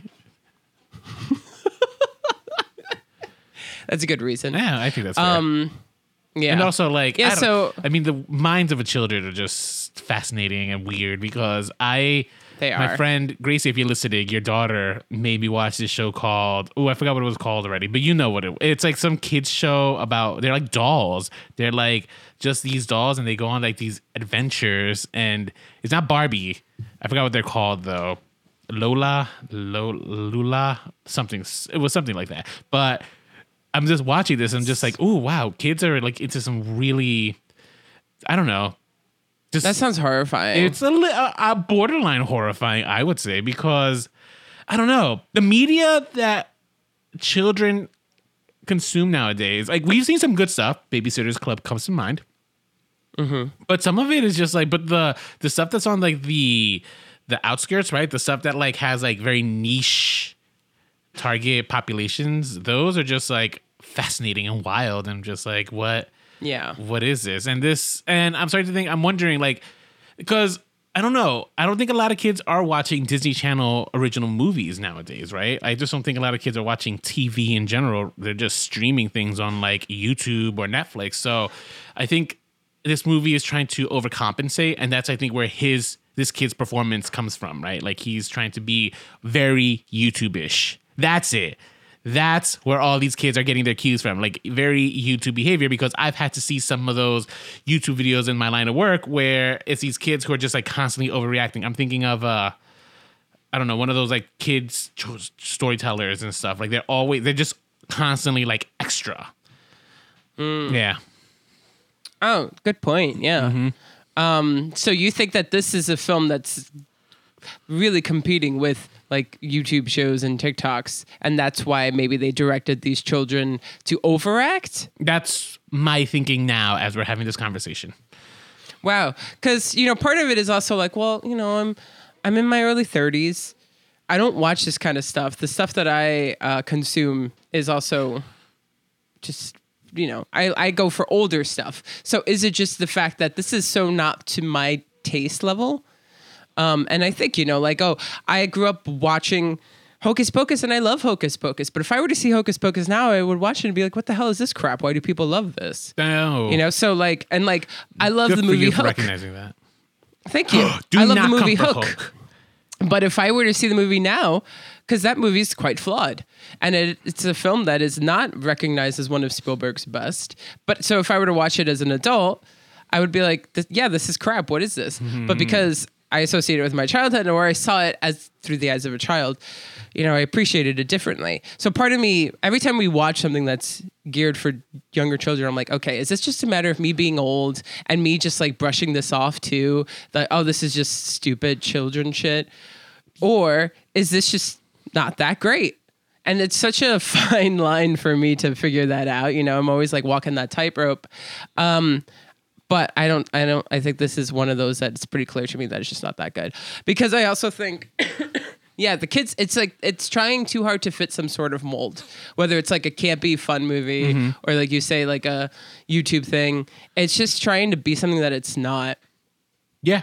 That's a good reason. Yeah, I think that's fair. Um. Yeah. And also, like, Yeah, I don't- so- I mean, the minds of a children are just fascinating and weird because I, They my are. friend Gracie, if you're listening, your daughter made me watch this show called, oh, I forgot what it was called already, but you know what it. It's like some kids show about. They're like dolls. They're like just these dolls, and they go on like these adventures. And it's not Barbie. I forgot what they're called though. Lola, Lo, Lula, something. It was something like that, but. I'm just watching this and just like, oh wow, kids are like into some really, I don't know, just That sounds horrifying. it's a, li- a, a borderline horrifying, I would say, because I don't know the media that children consume nowadays. Like we've seen some good stuff. Babysitters Club comes to mind, Mm-hmm. but some of it is just like, but the the stuff that's on like the the outskirts, right? The stuff that like has like very niche target populations. Those are just like fascinating and wild and just like what yeah. what is this and this and I'm starting to think I'm wondering like because I don't know I don't think a lot of kids are watching Disney Channel original movies nowadays, right? I just don't think a lot of kids are watching T V in general. They're just streaming things on like YouTube or Netflix. So I think this movie is trying to overcompensate, and that's I think where his this kid's performance comes from, right? Like he's trying to be very YouTube-ish. That's it. That's where all these kids are getting their cues from, like very YouTube behavior, because I've had to see some of those YouTube videos in my line of work where it's these kids who are just like constantly overreacting. I'm thinking of, uh, I don't know, one of those like kids storytellers and stuff. Like they're always, they're just constantly like extra. Yeah. Oh, good point. Yeah. Mm-hmm. Um, so you think that this is a film that's really competing with like YouTube shows and TikToks, and that's why maybe they directed these children to overact? That's my thinking now as we're having this conversation. Wow. Because, you know, part of it is also like, well, you know, I'm I'm in my early thirties. I don't watch this kind of stuff. The stuff that I uh, consume is also just, you know, I, I go for older stuff. So is it just the fact that this is so not to my taste level? Um, and I think, you know, like, oh, I grew up watching Hocus Pocus and I love Hocus Pocus. But if I were to see Hocus Pocus now, I would watch it and be like, what the hell is this crap? Why do people love this? Oh. You know, so like, and like, I love Good the for movie you for Hook. recognizing that. Thank you. Do I love not the movie come for Hook. But if I were to see the movie now, because that movie is quite flawed, and it, it's a film that is not recognized as one of Spielberg's best. But so if I were to watch it as an adult, I would be like, "This- yeah, this is crap. What is this? But because I associate it with my childhood, or I saw it as through the eyes of a child, you know, I appreciated it differently. So part of me, every time we watch something that's geared for younger children, I'm like, okay, is this just a matter of me being old and me just like brushing this off too? Like, oh, this is just stupid children shit. Or is this just not that great? And it's such a fine line for me to figure that out. You know, I'm always like walking that tightrope. Um, but I don't, I don't, I think this is one of those that's pretty clear to me that it's just not that good. Because I also think, yeah, the kids, it's like, it's trying too hard to fit some sort of mold, whether it's like a campy, fun movie Mm-hmm. or like you say, like a YouTube thing. It's just trying to be something that it's not. Yeah.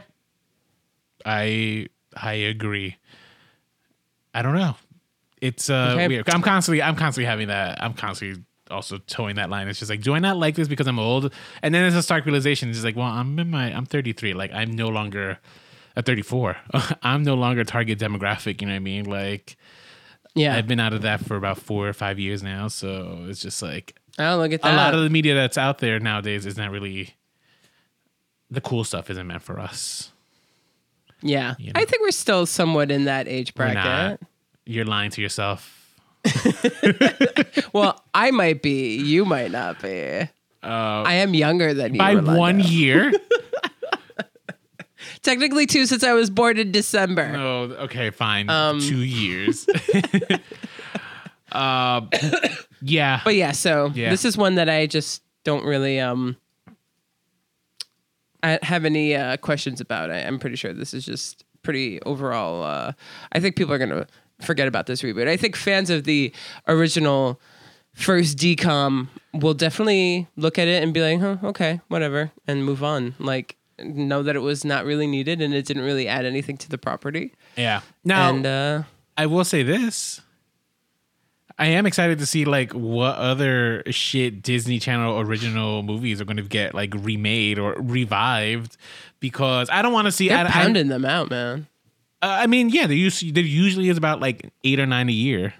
I I agree. I don't know. It's uh Okay. weird. I'm constantly I'm constantly having that. I'm constantly also towing that line. It's just like, do I not like this because I'm old? And then there's a stark realization. It's just like, well, I'm in my I'm thirty-three. Like I'm no longer a thirty-four. I'm no longer target demographic. You know what I mean? Like Yeah. I've been out of that for about four or five years now. So it's just like Oh, look at a that. lot of the media that's out there nowadays is not really the cool stuff. Isn't meant for us. Yeah. You know. I think we're still somewhat in that age We're bracket. not. You're lying to yourself. Well, I might be. You might not be. Uh, I am younger than you. by Rolando. one year. Technically two since I was born in December. Oh, okay, fine. Um, Two years. uh, yeah. But yeah, so Yeah. this is one that I just don't really um I have any uh, questions about. I, I'm pretty sure this is just pretty overall. Uh, I think people are gonna forget about this reboot. I think fans of the original first D COM will definitely look at it and be like, huh, okay, whatever, and move on. Like, know that it was not really needed and it didn't really add anything to the property. Yeah. Now, and uh, I will say this. I am excited to see like what other shit Disney Channel original movies are going to get like remade or revived, because I don't want to see. they're I, pounding I, them out, man. Uh, I mean, yeah, there usually, there usually is about like eight or nine a year.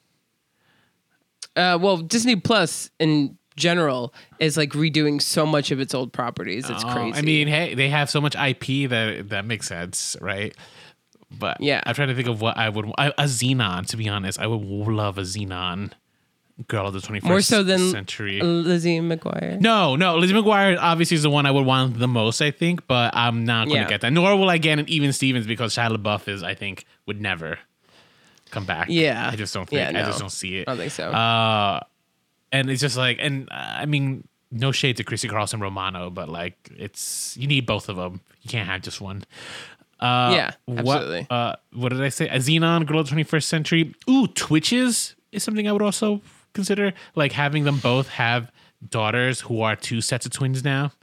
Uh, well, Disney Plus in general is like redoing so much of its old properties. It's Oh, crazy. I mean, hey, they have so much I P that that makes sense, right? But Yeah. I'm trying to think of what I would I, a Xenon. To be honest, I would love a Xenon girl of the twenty-first more so than century. Lizzie McGuire. No, no, Lizzie McGuire obviously is the one I would want the most, I think, but I'm not going to Yeah. get that. Nor will I get an Even Stevens, because Shia LaBeouf is, I think, would never come back. Yeah. I just don't think. Yeah, I no. just don't see it. I don't think so. Uh, and it's just like, and uh, I mean, no shade to Chrissy Carlson Romano, but like, it's you need both of them. You can't have just one. Uh, Yeah, absolutely. What, uh, what did I say? A Xenon, Girl of the twenty-first Century. Ooh, Twitches is something I would also consider. Like having them both have daughters who are two sets of twins now.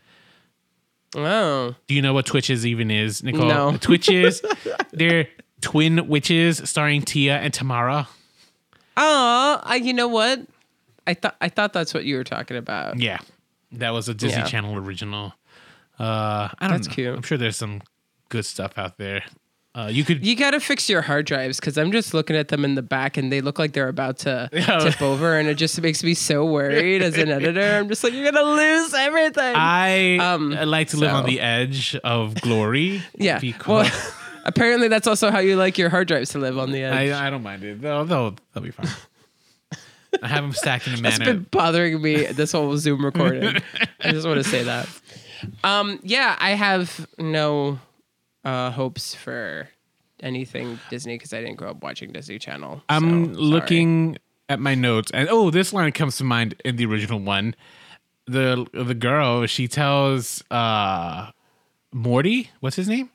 Oh. Do you know what Twitches even is, Nicole? No. Twitches, they're twin witches starring Tia and Tamara. Oh, I, you know what? I thought I thought that's what you were talking about. Yeah, that was a Disney Yeah. Channel original. Uh, I don't That's know. cute. I'm sure there's some good stuff out there. Uh, you could. You gotta fix your hard drives, because I'm just looking at them in the back and they look like they're about to Yeah. tip over, and it just makes me so worried as an editor. I'm just like, you're gonna lose everything. I Um, I like to live on so- the edge of glory. yeah. Because Well, apparently that's also how you like your hard drives to live on the edge. I, I don't mind it. They'll, they'll, they'll be fine. I have them stacked in a That's manner. been bothering me this whole Zoom recording. I just want to say that. Um, yeah, I have no uh, hopes for anything Disney because I didn't grow up watching Disney Channel. I'm so, sorry. looking at my notes, and oh, this line comes to mind in the original one. The the girl, she tells uh, Morty, what's his name?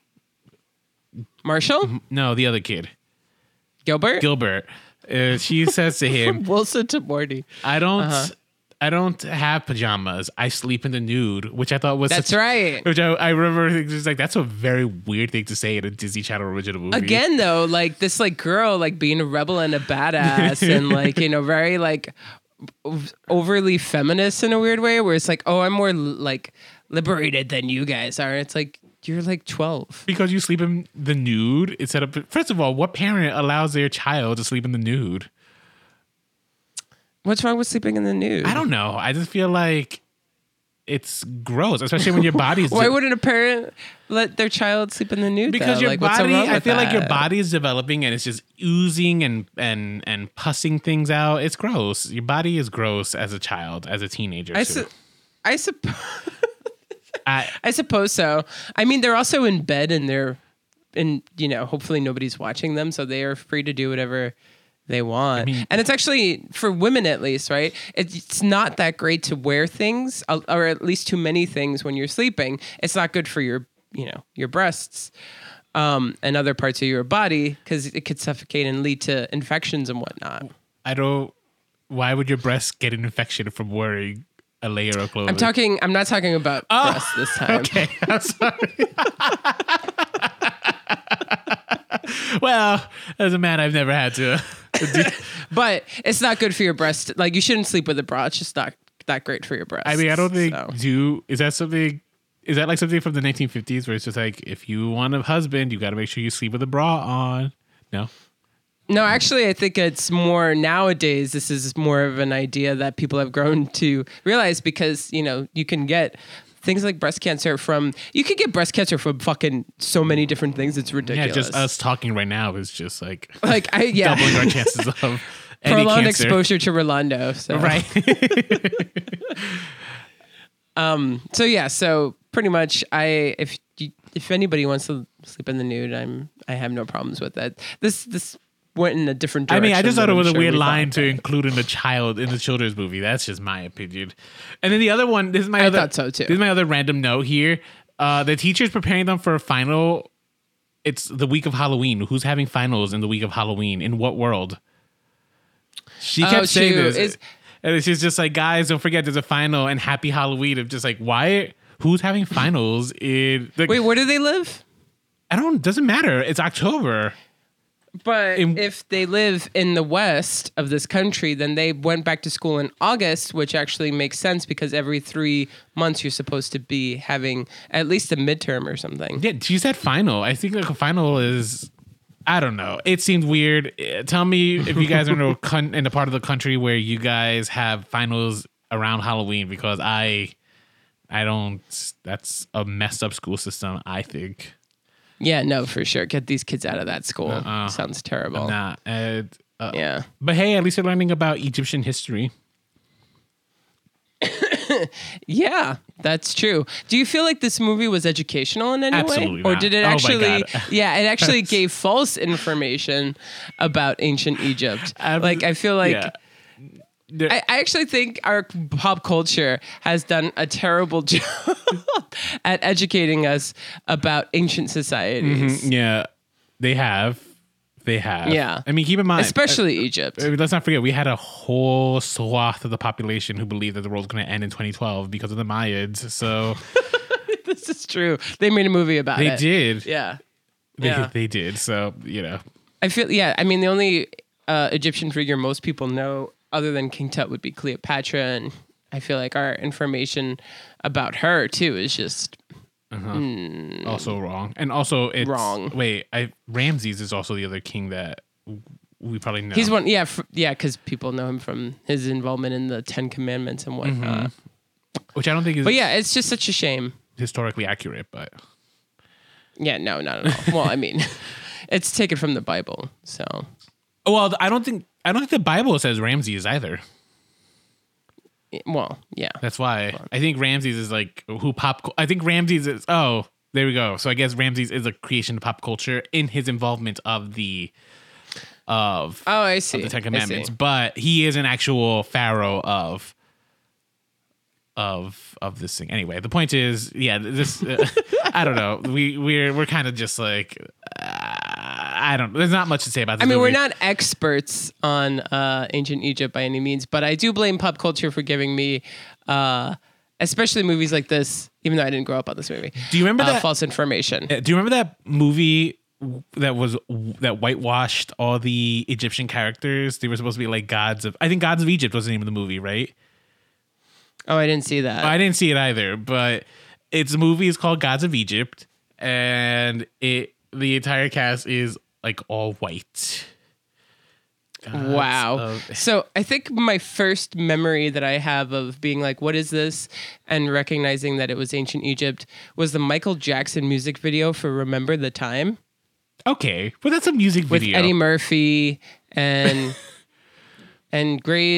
Marshall No, the other kid, Gilbert Gilbert. Uh, she says to him, Wilson to Morty. "I don't, Uh-huh. I don't have pajamas. I sleep in the nude," which I thought was That's such- right. Which I, I remember thinking, just like that's a very weird thing to say in a Disney Channel original movie. Again, though, like this, like girl, like being a rebel and a badass, and like you know, very like ov- overly feminist in a weird way, where it's like, oh, I'm more like liberated than you guys are. It's like you're like twelve. Because you sleep in the nude instead of. First of all, what parent allows their child to sleep in the nude? What's wrong with sleeping in the nude? I don't know. I just feel like it's gross, especially when your body's. Why de- wouldn't a parent let their child sleep in the nude? because though? your like, what's so body, wrong I with feel like your that? body is developing and it's just oozing and and and pussing things out. It's gross. Your body is gross as a child, as a teenager. I, too. su- I suppose. I, I suppose so. I mean, they're also in bed and they're, and you know, hopefully nobody's watching them, so they are free to do whatever they want. mean- and it's actually for women, at least, right? It's, it's not that great to wear things, uh, or at least too many things when you're sleeping. It's not good for your, you know, your breasts. Um, and other parts of your body because it could suffocate and lead to infections and whatnot. I don't. Why would your breasts get an infection from wearing a layer of clothing? I'm talking. I'm not talking about Oh, breasts this time. Okay, I'm sorry. Well, as a man, I've never had to. to do, But it's not good for your breast. Like you shouldn't sleep with a bra. It's just not that great for your breast. I mean, I don't think So. do. Is that something? Is that like something from the nineteen fifties where it's just like if you want a husband, you got to make sure you sleep with a bra on? No. No, actually, I think it's more nowadays. This is more of an idea that people have grown to realize because you know you can get things like breast cancer from. You can get breast cancer from fucking so many different things. It's Yeah, ridiculous. just us talking right now is just like like I yeah. doubling our chances of any Prolonged cancer. exposure to Rolando. So. Right. Um. So yeah. So pretty much, I if you, if anybody wants to sleep in the nude, I'm I have no problems with that. This this went in a different I direction. mean, I just thought than it I'm was a sure weird we line thought. to include in the child in the children's movie. That's just my opinion. And then the other one, this is my I other thought so, too. This is my other random note here. Uh, the teacher's preparing them for a final it's the week of Halloween. Who's having finals in the week of Halloween? In what world? She kept Oh, saying shoot. this. Is- And she's just like, guys, don't forget there's a final and happy Halloween. I'm just like, why? Who's having finals in? The, Wait, where do they live? I don't. Doesn't matter. It's October. But In- if they live in the west of this country, then they went back to school in August, which actually makes sense because every three months you're supposed to be having at least a midterm or something. Yeah, she said final. I think like a final is. I don't know. It seemed weird. Uh, Tell me if you guys are in a, con- in a part of the country where you guys have finals around Halloween, because I, I don't. That's a messed up school system, I think. Yeah, no, for sure. Get these kids out of that school. Uh-uh. Sounds terrible. Nah. Uh, uh, Yeah. But hey, at least they're learning about Egyptian history. Yeah, that's true. Do you feel like this movie was educational in any Absolutely way? Or not. did it Oh my actually God. Yeah, it actually gave false information about ancient Egypt. Ab- like I feel like Yeah. There- I, I actually think our pop culture has done a terrible job at educating us about ancient societies. Mhm, yeah, they have. They have. Yeah. I mean, keep in mind, Especially Egypt. Uh, let's not forget, we had a whole swath of the population who believed that the world was going to end in twenty twelve because of the Mayans. So This is true. They made a movie about they it. did. Yeah. They, Yeah. they did. So, you know. I feel, yeah, I mean, the only uh, Egyptian figure most people know other than King Tut would be Cleopatra. And I feel like our information about her, too, is just Also wrong. And also, it's. Wrong. Wait, I Ramses is also the other king that we probably know. He's one, yeah, f- yeah, because people know him from his involvement in the Ten Commandments and whatnot. Which I don't think is But yeah, it's just such a shame. historically accurate, but. Yeah, no, not at all. Well, I mean, it's taken from the Bible, so Well, I don't think. I don't think the Bible says Ramses either. well, yeah. That's why I think Ramses is like who pop. I think Ramses is. Oh, there we go. So I guess Ramses is a creation of pop culture in his involvement of the of Oh, I see. the Ten I Commandments, see. but he is an actual pharaoh of of of this thing. Anyway, the point is, yeah, this. Uh, I don't know. We we're we're kind of just like. Uh, I don't. There's not much to say about this. I mean, movie. we're not experts on uh, ancient Egypt by any means, but I do blame pop culture for giving me, uh, especially movies like this, even though I didn't grow up on this movie. Do you remember uh, that- false information? Uh, Do you remember that movie that was that whitewashed all the Egyptian characters? They were supposed to be like gods of. I think Gods of Egypt was the name of the movie, right? Oh, I didn't see that. I didn't see it either, but its movie is called Gods of Egypt, and it the entire cast is like all white. Gods Wow. of- So I think my first memory that I have of being like, what is this? And recognizing that it was ancient Egypt was the Michael Jackson music video for Remember the Time Okay, but that's a music with video. Eddie Murphy and and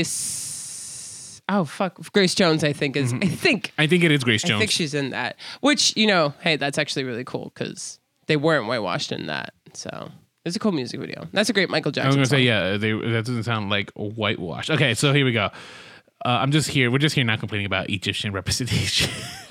Grace. Oh, fuck. Grace Jones, I think, is, I think, I think it is Grace I Jones. think she's in that. Which, you know, hey, that's actually really cool because they weren't whitewashed in that. So it's a cool music video. That's a great Michael I was Jackson gonna song. say yeah. They, that doesn't sound like whitewash. Okay, so here we go. Uh, I'm just here. We're just here not complaining about Egyptian representation.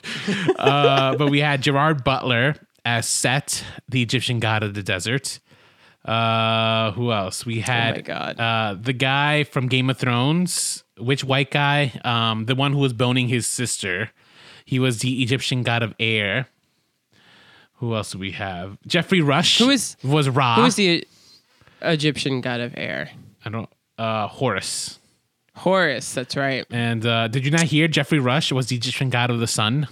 uh, but we had Gerard Butler as Set, the Egyptian god of the desert. Uh, who else? We had my God. Uh, the guy from Game of Thrones. Which white guy? Um, the one who was boning his sister. He was the Egyptian god of air. Who else do we have? Jeffrey Rush. Who is- was Ra? Who is the Egyptian god of air? I don't. Uh, Horus. Horus, that's right. And uh, did you not hear Jeffrey Rush was the Egyptian god of the sun?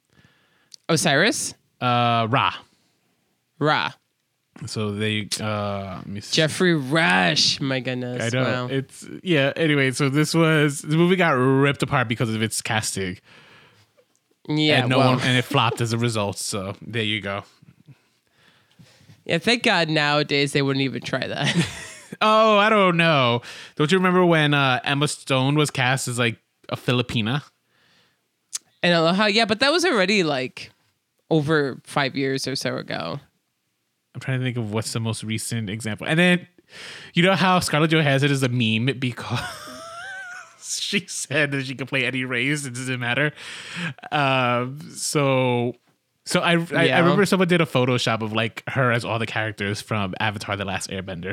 Osiris? Uh, Ra. Ra. So they. Uh, let me see. Jeffrey Rush. My goodness. I know Wow. it's yeah. Anyway, so this was the movie got ripped apart because of its casting, yeah, and no well, one and it flopped as a result. So there you go. yeah, thank God nowadays they wouldn't even try that. Oh, I don't know. Don't you remember when uh, Emma Stone was cast as like a Filipina? And Aloha, yeah, but that was already like over five years or so ago. I'm trying to think of what's the most recent example. And then, you know how Scarlett Johansson is a meme because she said that she could play any race. It doesn't matter. Um, so So I, I Yeah. I remember someone did a Photoshop of like her as all the characters from Avatar: The Last Airbender.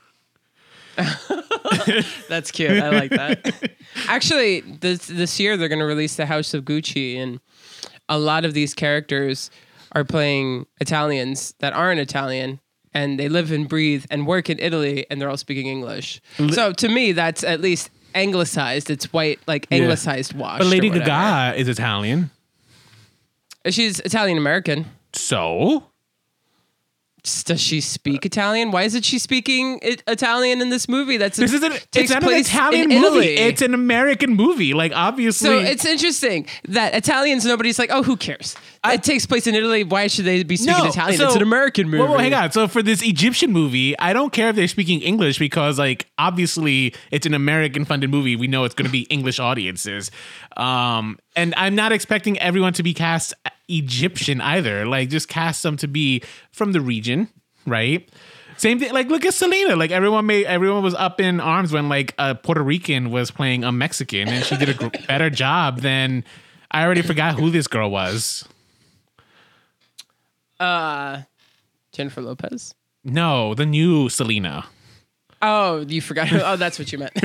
That's cute. I like that. Actually, this this year they're going to release the House of Gucci, and a lot of these characters are playing Italians that aren't Italian, and they live and breathe and work in Italy, and they're all speaking English. So to me, that's at least anglicized. It's white, like Yeah. anglicized wash. But Lady Gaga is Italian. She's Italian American. So Does she speak Italian? Why isn't she speaking it, Italian in this movie? That's this isn't. takes It's not an place Italian in movie. Italy. It's an American movie. Like obviously. So it's interesting that Italians, nobody's like, oh, who cares? I- it takes place in Italy. Why should they be speaking Italian? so- It's an American movie. Whoa, whoa, hang on. So for this Egyptian movie, I don't care if they're speaking English because, like, obviously it's an American-funded movie. We know it's going to be English audiences, um, and I'm not expecting everyone to be cast Egyptian either. Like, just cast them to be from the region, right? Same thing. Like, look at Selena. Like, everyone made everyone was up in arms when like a Puerto Rican was playing a Mexican, and she did a gr- better job than. I already forgot who this girl was. Uh, Jennifer Lopez. No, the new Selena. Oh, you forgot. Oh, that's what you meant.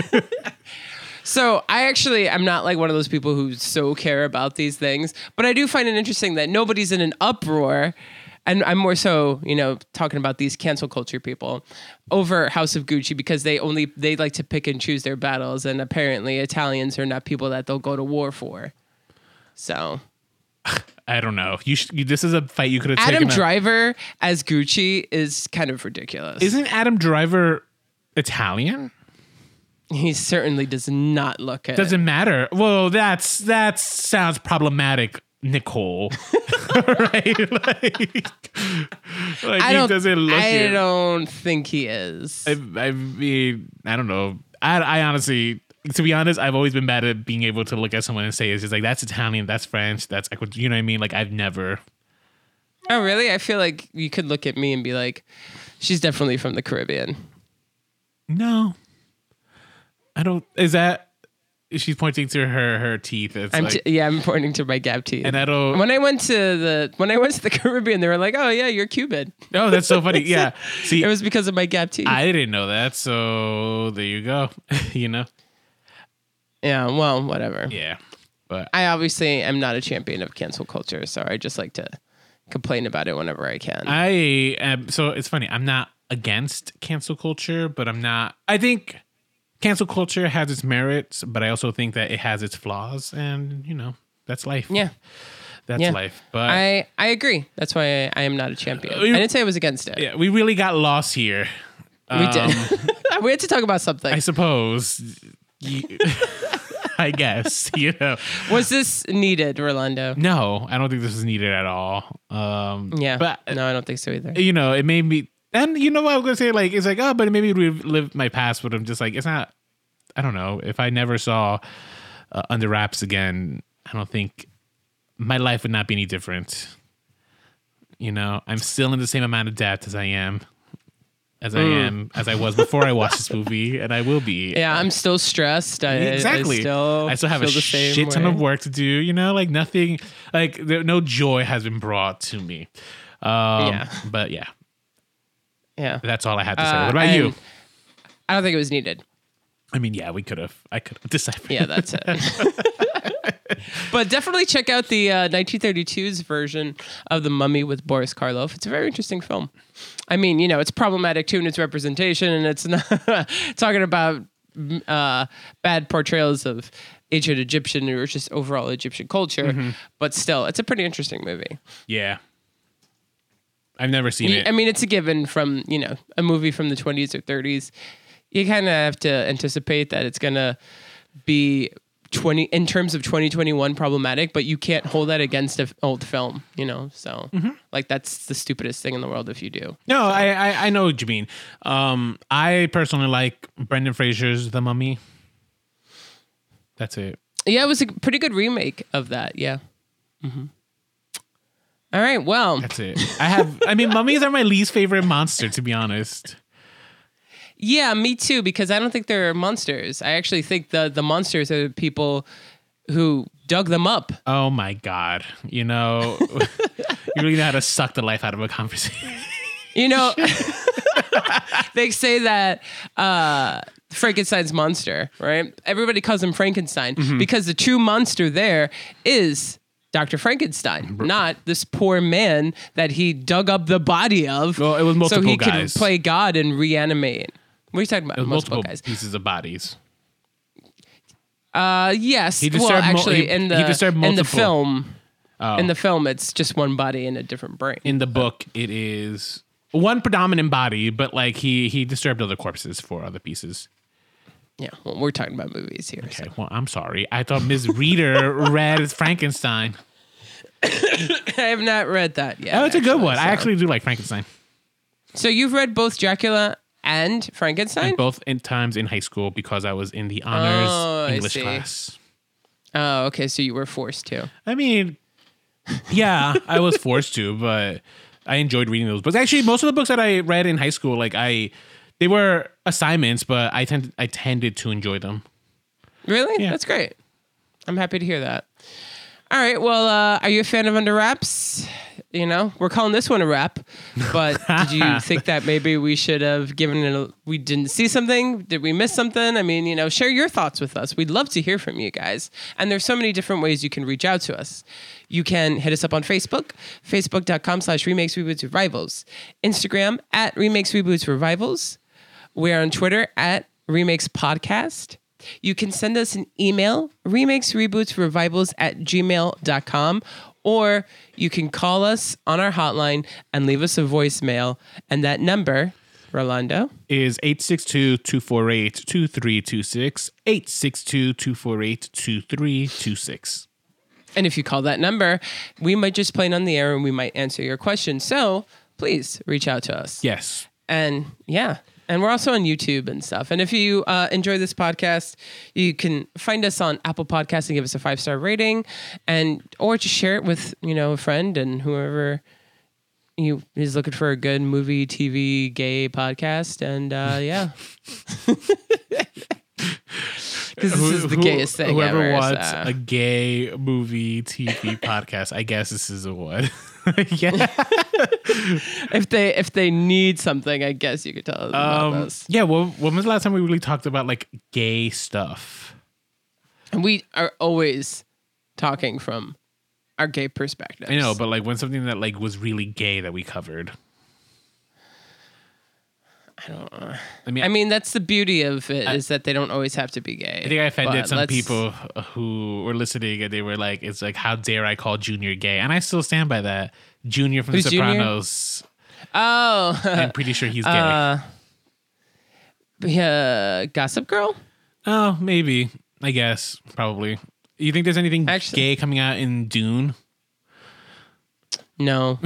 So I actually, I'm not like one of those people who so care about these things, but I do find it interesting that nobody's in an uproar. And I'm more so, you know, talking about these cancel culture people over House of Gucci because they only, they like to pick and choose their battles. And apparently Italians are not people that they'll go to war for. So I don't know. You, sh- you this is a fight you could have Adam taken. a- Driver as Gucci is kind of ridiculous. Isn't Adam Driver Italian? He certainly does not look it. Doesn't matter. Well, that's that sounds problematic, Nicole. Right? Like, like I he don't. doesn't look I it. don't think he is. I, I mean, I don't know. I, I honestly, to be honest, I've always been bad at being able to look at someone and say it's just like that's Italian, that's French, that's Ecuador. You know what I mean? Like I've never. Oh, really? I feel like you could look at me and be like, she's definitely from the Caribbean. No. I don't. Is that? She's pointing to her her teeth. It's I'm like, t- yeah, I'm pointing to my gap teeth. and I don't. when I went to the when I went to the Caribbean, they were like, "Oh yeah, you're Cuban." Oh, that's so funny. Yeah. See, It was because of my gap teeth. I didn't know that. So there you go. You know. yeah, well, whatever. Yeah. But I obviously am not a champion of cancel culture, so I just like to complain about it whenever I can. I am. So it's funny. I'm not against cancel culture, but I'm not. I think cancel culture has its merits, but I also think that it has its flaws, and you know that's life. yeah, That's yeah. life. But I I agree. That's why I, I am not a champion. We- I didn't say I was against it. yeah, we really got lost here. We Um, did. we had to talk about something. I suppose. You- I guess you know. Was this needed, Rolando? No, I don't think this is needed at all. Um, Yeah. but no, I don't think so either. you know, it made me. And you know what I was gonna say? Like, it's like, oh, but it made me relive my past. But I'm just like, it's not. I don't know. If I never saw uh, Under Wraps again, I don't think my life would not be any different. You know, I'm still in the same amount of debt as I am, as I Mm. am, as I was before I watched this movie, and I will be. Yeah, I'm still stressed. I, Exactly. I still, I still have a feel the same shit ton way. of work to do. You know, like nothing, like there, no joy has been brought to me. Um, Yeah. But yeah, Yeah. that's all I had to say. Uh, What about you? and I don't think it was needed. I mean, yeah, we could have. I could have deciphered. Yeah, that's it. But definitely check out the uh, nineteen thirty-two's version of The Mummy with Boris Karloff. It's a very interesting film. I mean, you know, it's problematic too in its representation, and it's not talking about uh, bad portrayals of ancient Egyptian or just overall Egyptian culture. Mm-hmm. But still, it's a pretty interesting movie. Yeah. I've never seen You- it. I mean, it's a given from, you know, a movie from the twenties or thirties. You kind of have to anticipate that it's going to be twenty in terms of twenty twenty-one problematic, but you can't hold that against an old film, you know? So Mm-hmm. like that's the stupidest thing in the world if you do. no, I, I I know what you mean. Um, I personally like Brendan Fraser's The Mummy. That's it. Yeah, it was a pretty good remake of that. Yeah. Mm-hmm. All right. Well, That's it. I have. I mean, mummies are my least favorite monster, to be honest. yeah, me too, because I don't think they're monsters. I actually think the the monsters are the people who dug them up. Oh my God. You know, you really know how to suck the life out of a conversation. You know, they say that uh, Frankenstein's monster, right? Everybody calls him Frankenstein mm-hmm. because the true monster there is Doctor Frankenstein, not this poor man that he dug up the body of. Well, it was multiple so he guys. could play God and reanimate. What are you talking about? It was multiple, multiple guys. pieces of bodies. Uh, yes. He well, actually, mo- he, in the he disturbed in multiple. the film, Oh. in the film, it's just one body in a different brain. In the book, it is one predominant body, but like he he disturbed other corpses for other pieces. Yeah, well, we're talking about movies here. Okay, So. well, I'm sorry. I thought Miz Reader read Frankenstein. I have not read that yet. Oh, it's actually, a good one. so. I actually do like Frankenstein. So you've read both Dracula and Frankenstein? And both in times in high school because I was in the honors Oh, I English see. class. Oh, okay. So you were forced to. I mean, yeah, I was forced to, but I enjoyed reading those books. Actually, most of the books that I read in high school, like I, they were assignments, but I tend I tended to enjoy them. Really? Yeah. That's great. I'm happy to hear that. All right. Well, uh, are you a fan of Under Wraps? You know, we're calling this one a wrap, but did you think that maybe we should have given it a, we didn't see something? Did we miss something? I mean, you know, share your thoughts with us. We'd love to hear from you guys. And there's so many different ways you can reach out to us. You can hit us up on Facebook, facebook.com slash remakes, reboots, revivals. Instagram at remakes, reboots, revivals. We're on Twitter at remakes podcast. You can send us an email, remakes, reboots, revivals at gmail dot com, or you can call us on our hotline and leave us a voicemail. And that number, Rolando, is eight six two, two four eight, two three two six, eight six two, two four eight, two three two six. And if you call that number, we might just play it on the air and we might answer your question. So please reach out to us. Yes. And yeah. And we're also on YouTube and stuff. And if you uh, enjoy this podcast, you can find us on Apple Podcasts and give us a five-star rating, and or just share it with, you know, a friend and whoever you is looking for a good movie, T V, gay podcast. And uh, yeah. Because this is the gayest thing Whoever ever. wants so. a gay movie, T V podcast, I guess this is a one. Yeah. If they if they need something, I guess you could tell them about Um, this. yeah. Well, when was the last time we really talked about like gay stuff? And we are always talking from our gay perspectives. I know, but like when something that like was really gay that we covered. I don't know. I mean, I mean, that's the beauty of it I- is that they don't always have to be gay. I think I offended But some let's- people who were listening and they were like, it's like, how dare I call Junior gay? And I still stand by that. Junior from Who's The Junior? Sopranos. Oh, I'm pretty sure he's gay. uh, yeah, Gossip Girl. Oh, maybe. I guess. Probably. You think there's anything Actually- gay coming out in Dune? No,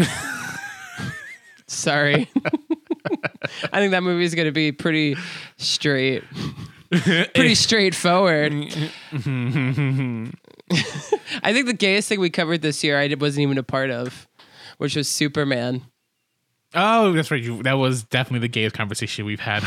sorry. I think that movie is going to be pretty straight, pretty straightforward. I think the gayest thing we covered this year I did- wasn't even a part of, which was Superman. Oh, that's right. You, that was definitely the gayest conversation we've had.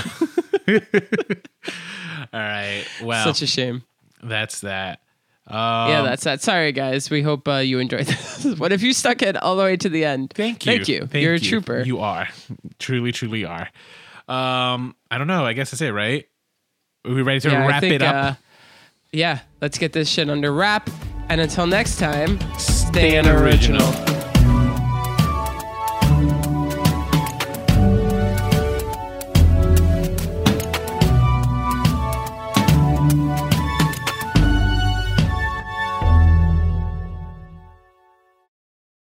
All right. Well, Such a shame. that's that. Um, Yeah, that's that. Sorry, guys. We hope uh, you enjoyed this. What if you stuck it all the way to the end? Thank you. Thank you. You're a trooper. You are. Truly, truly are. Um, I don't know. I guess that's it, right? Are we ready to Yeah, I wrap think, it up? Uh, yeah, let's get this shit under wrap. And until next time, Stay stay unoriginal. unoriginal.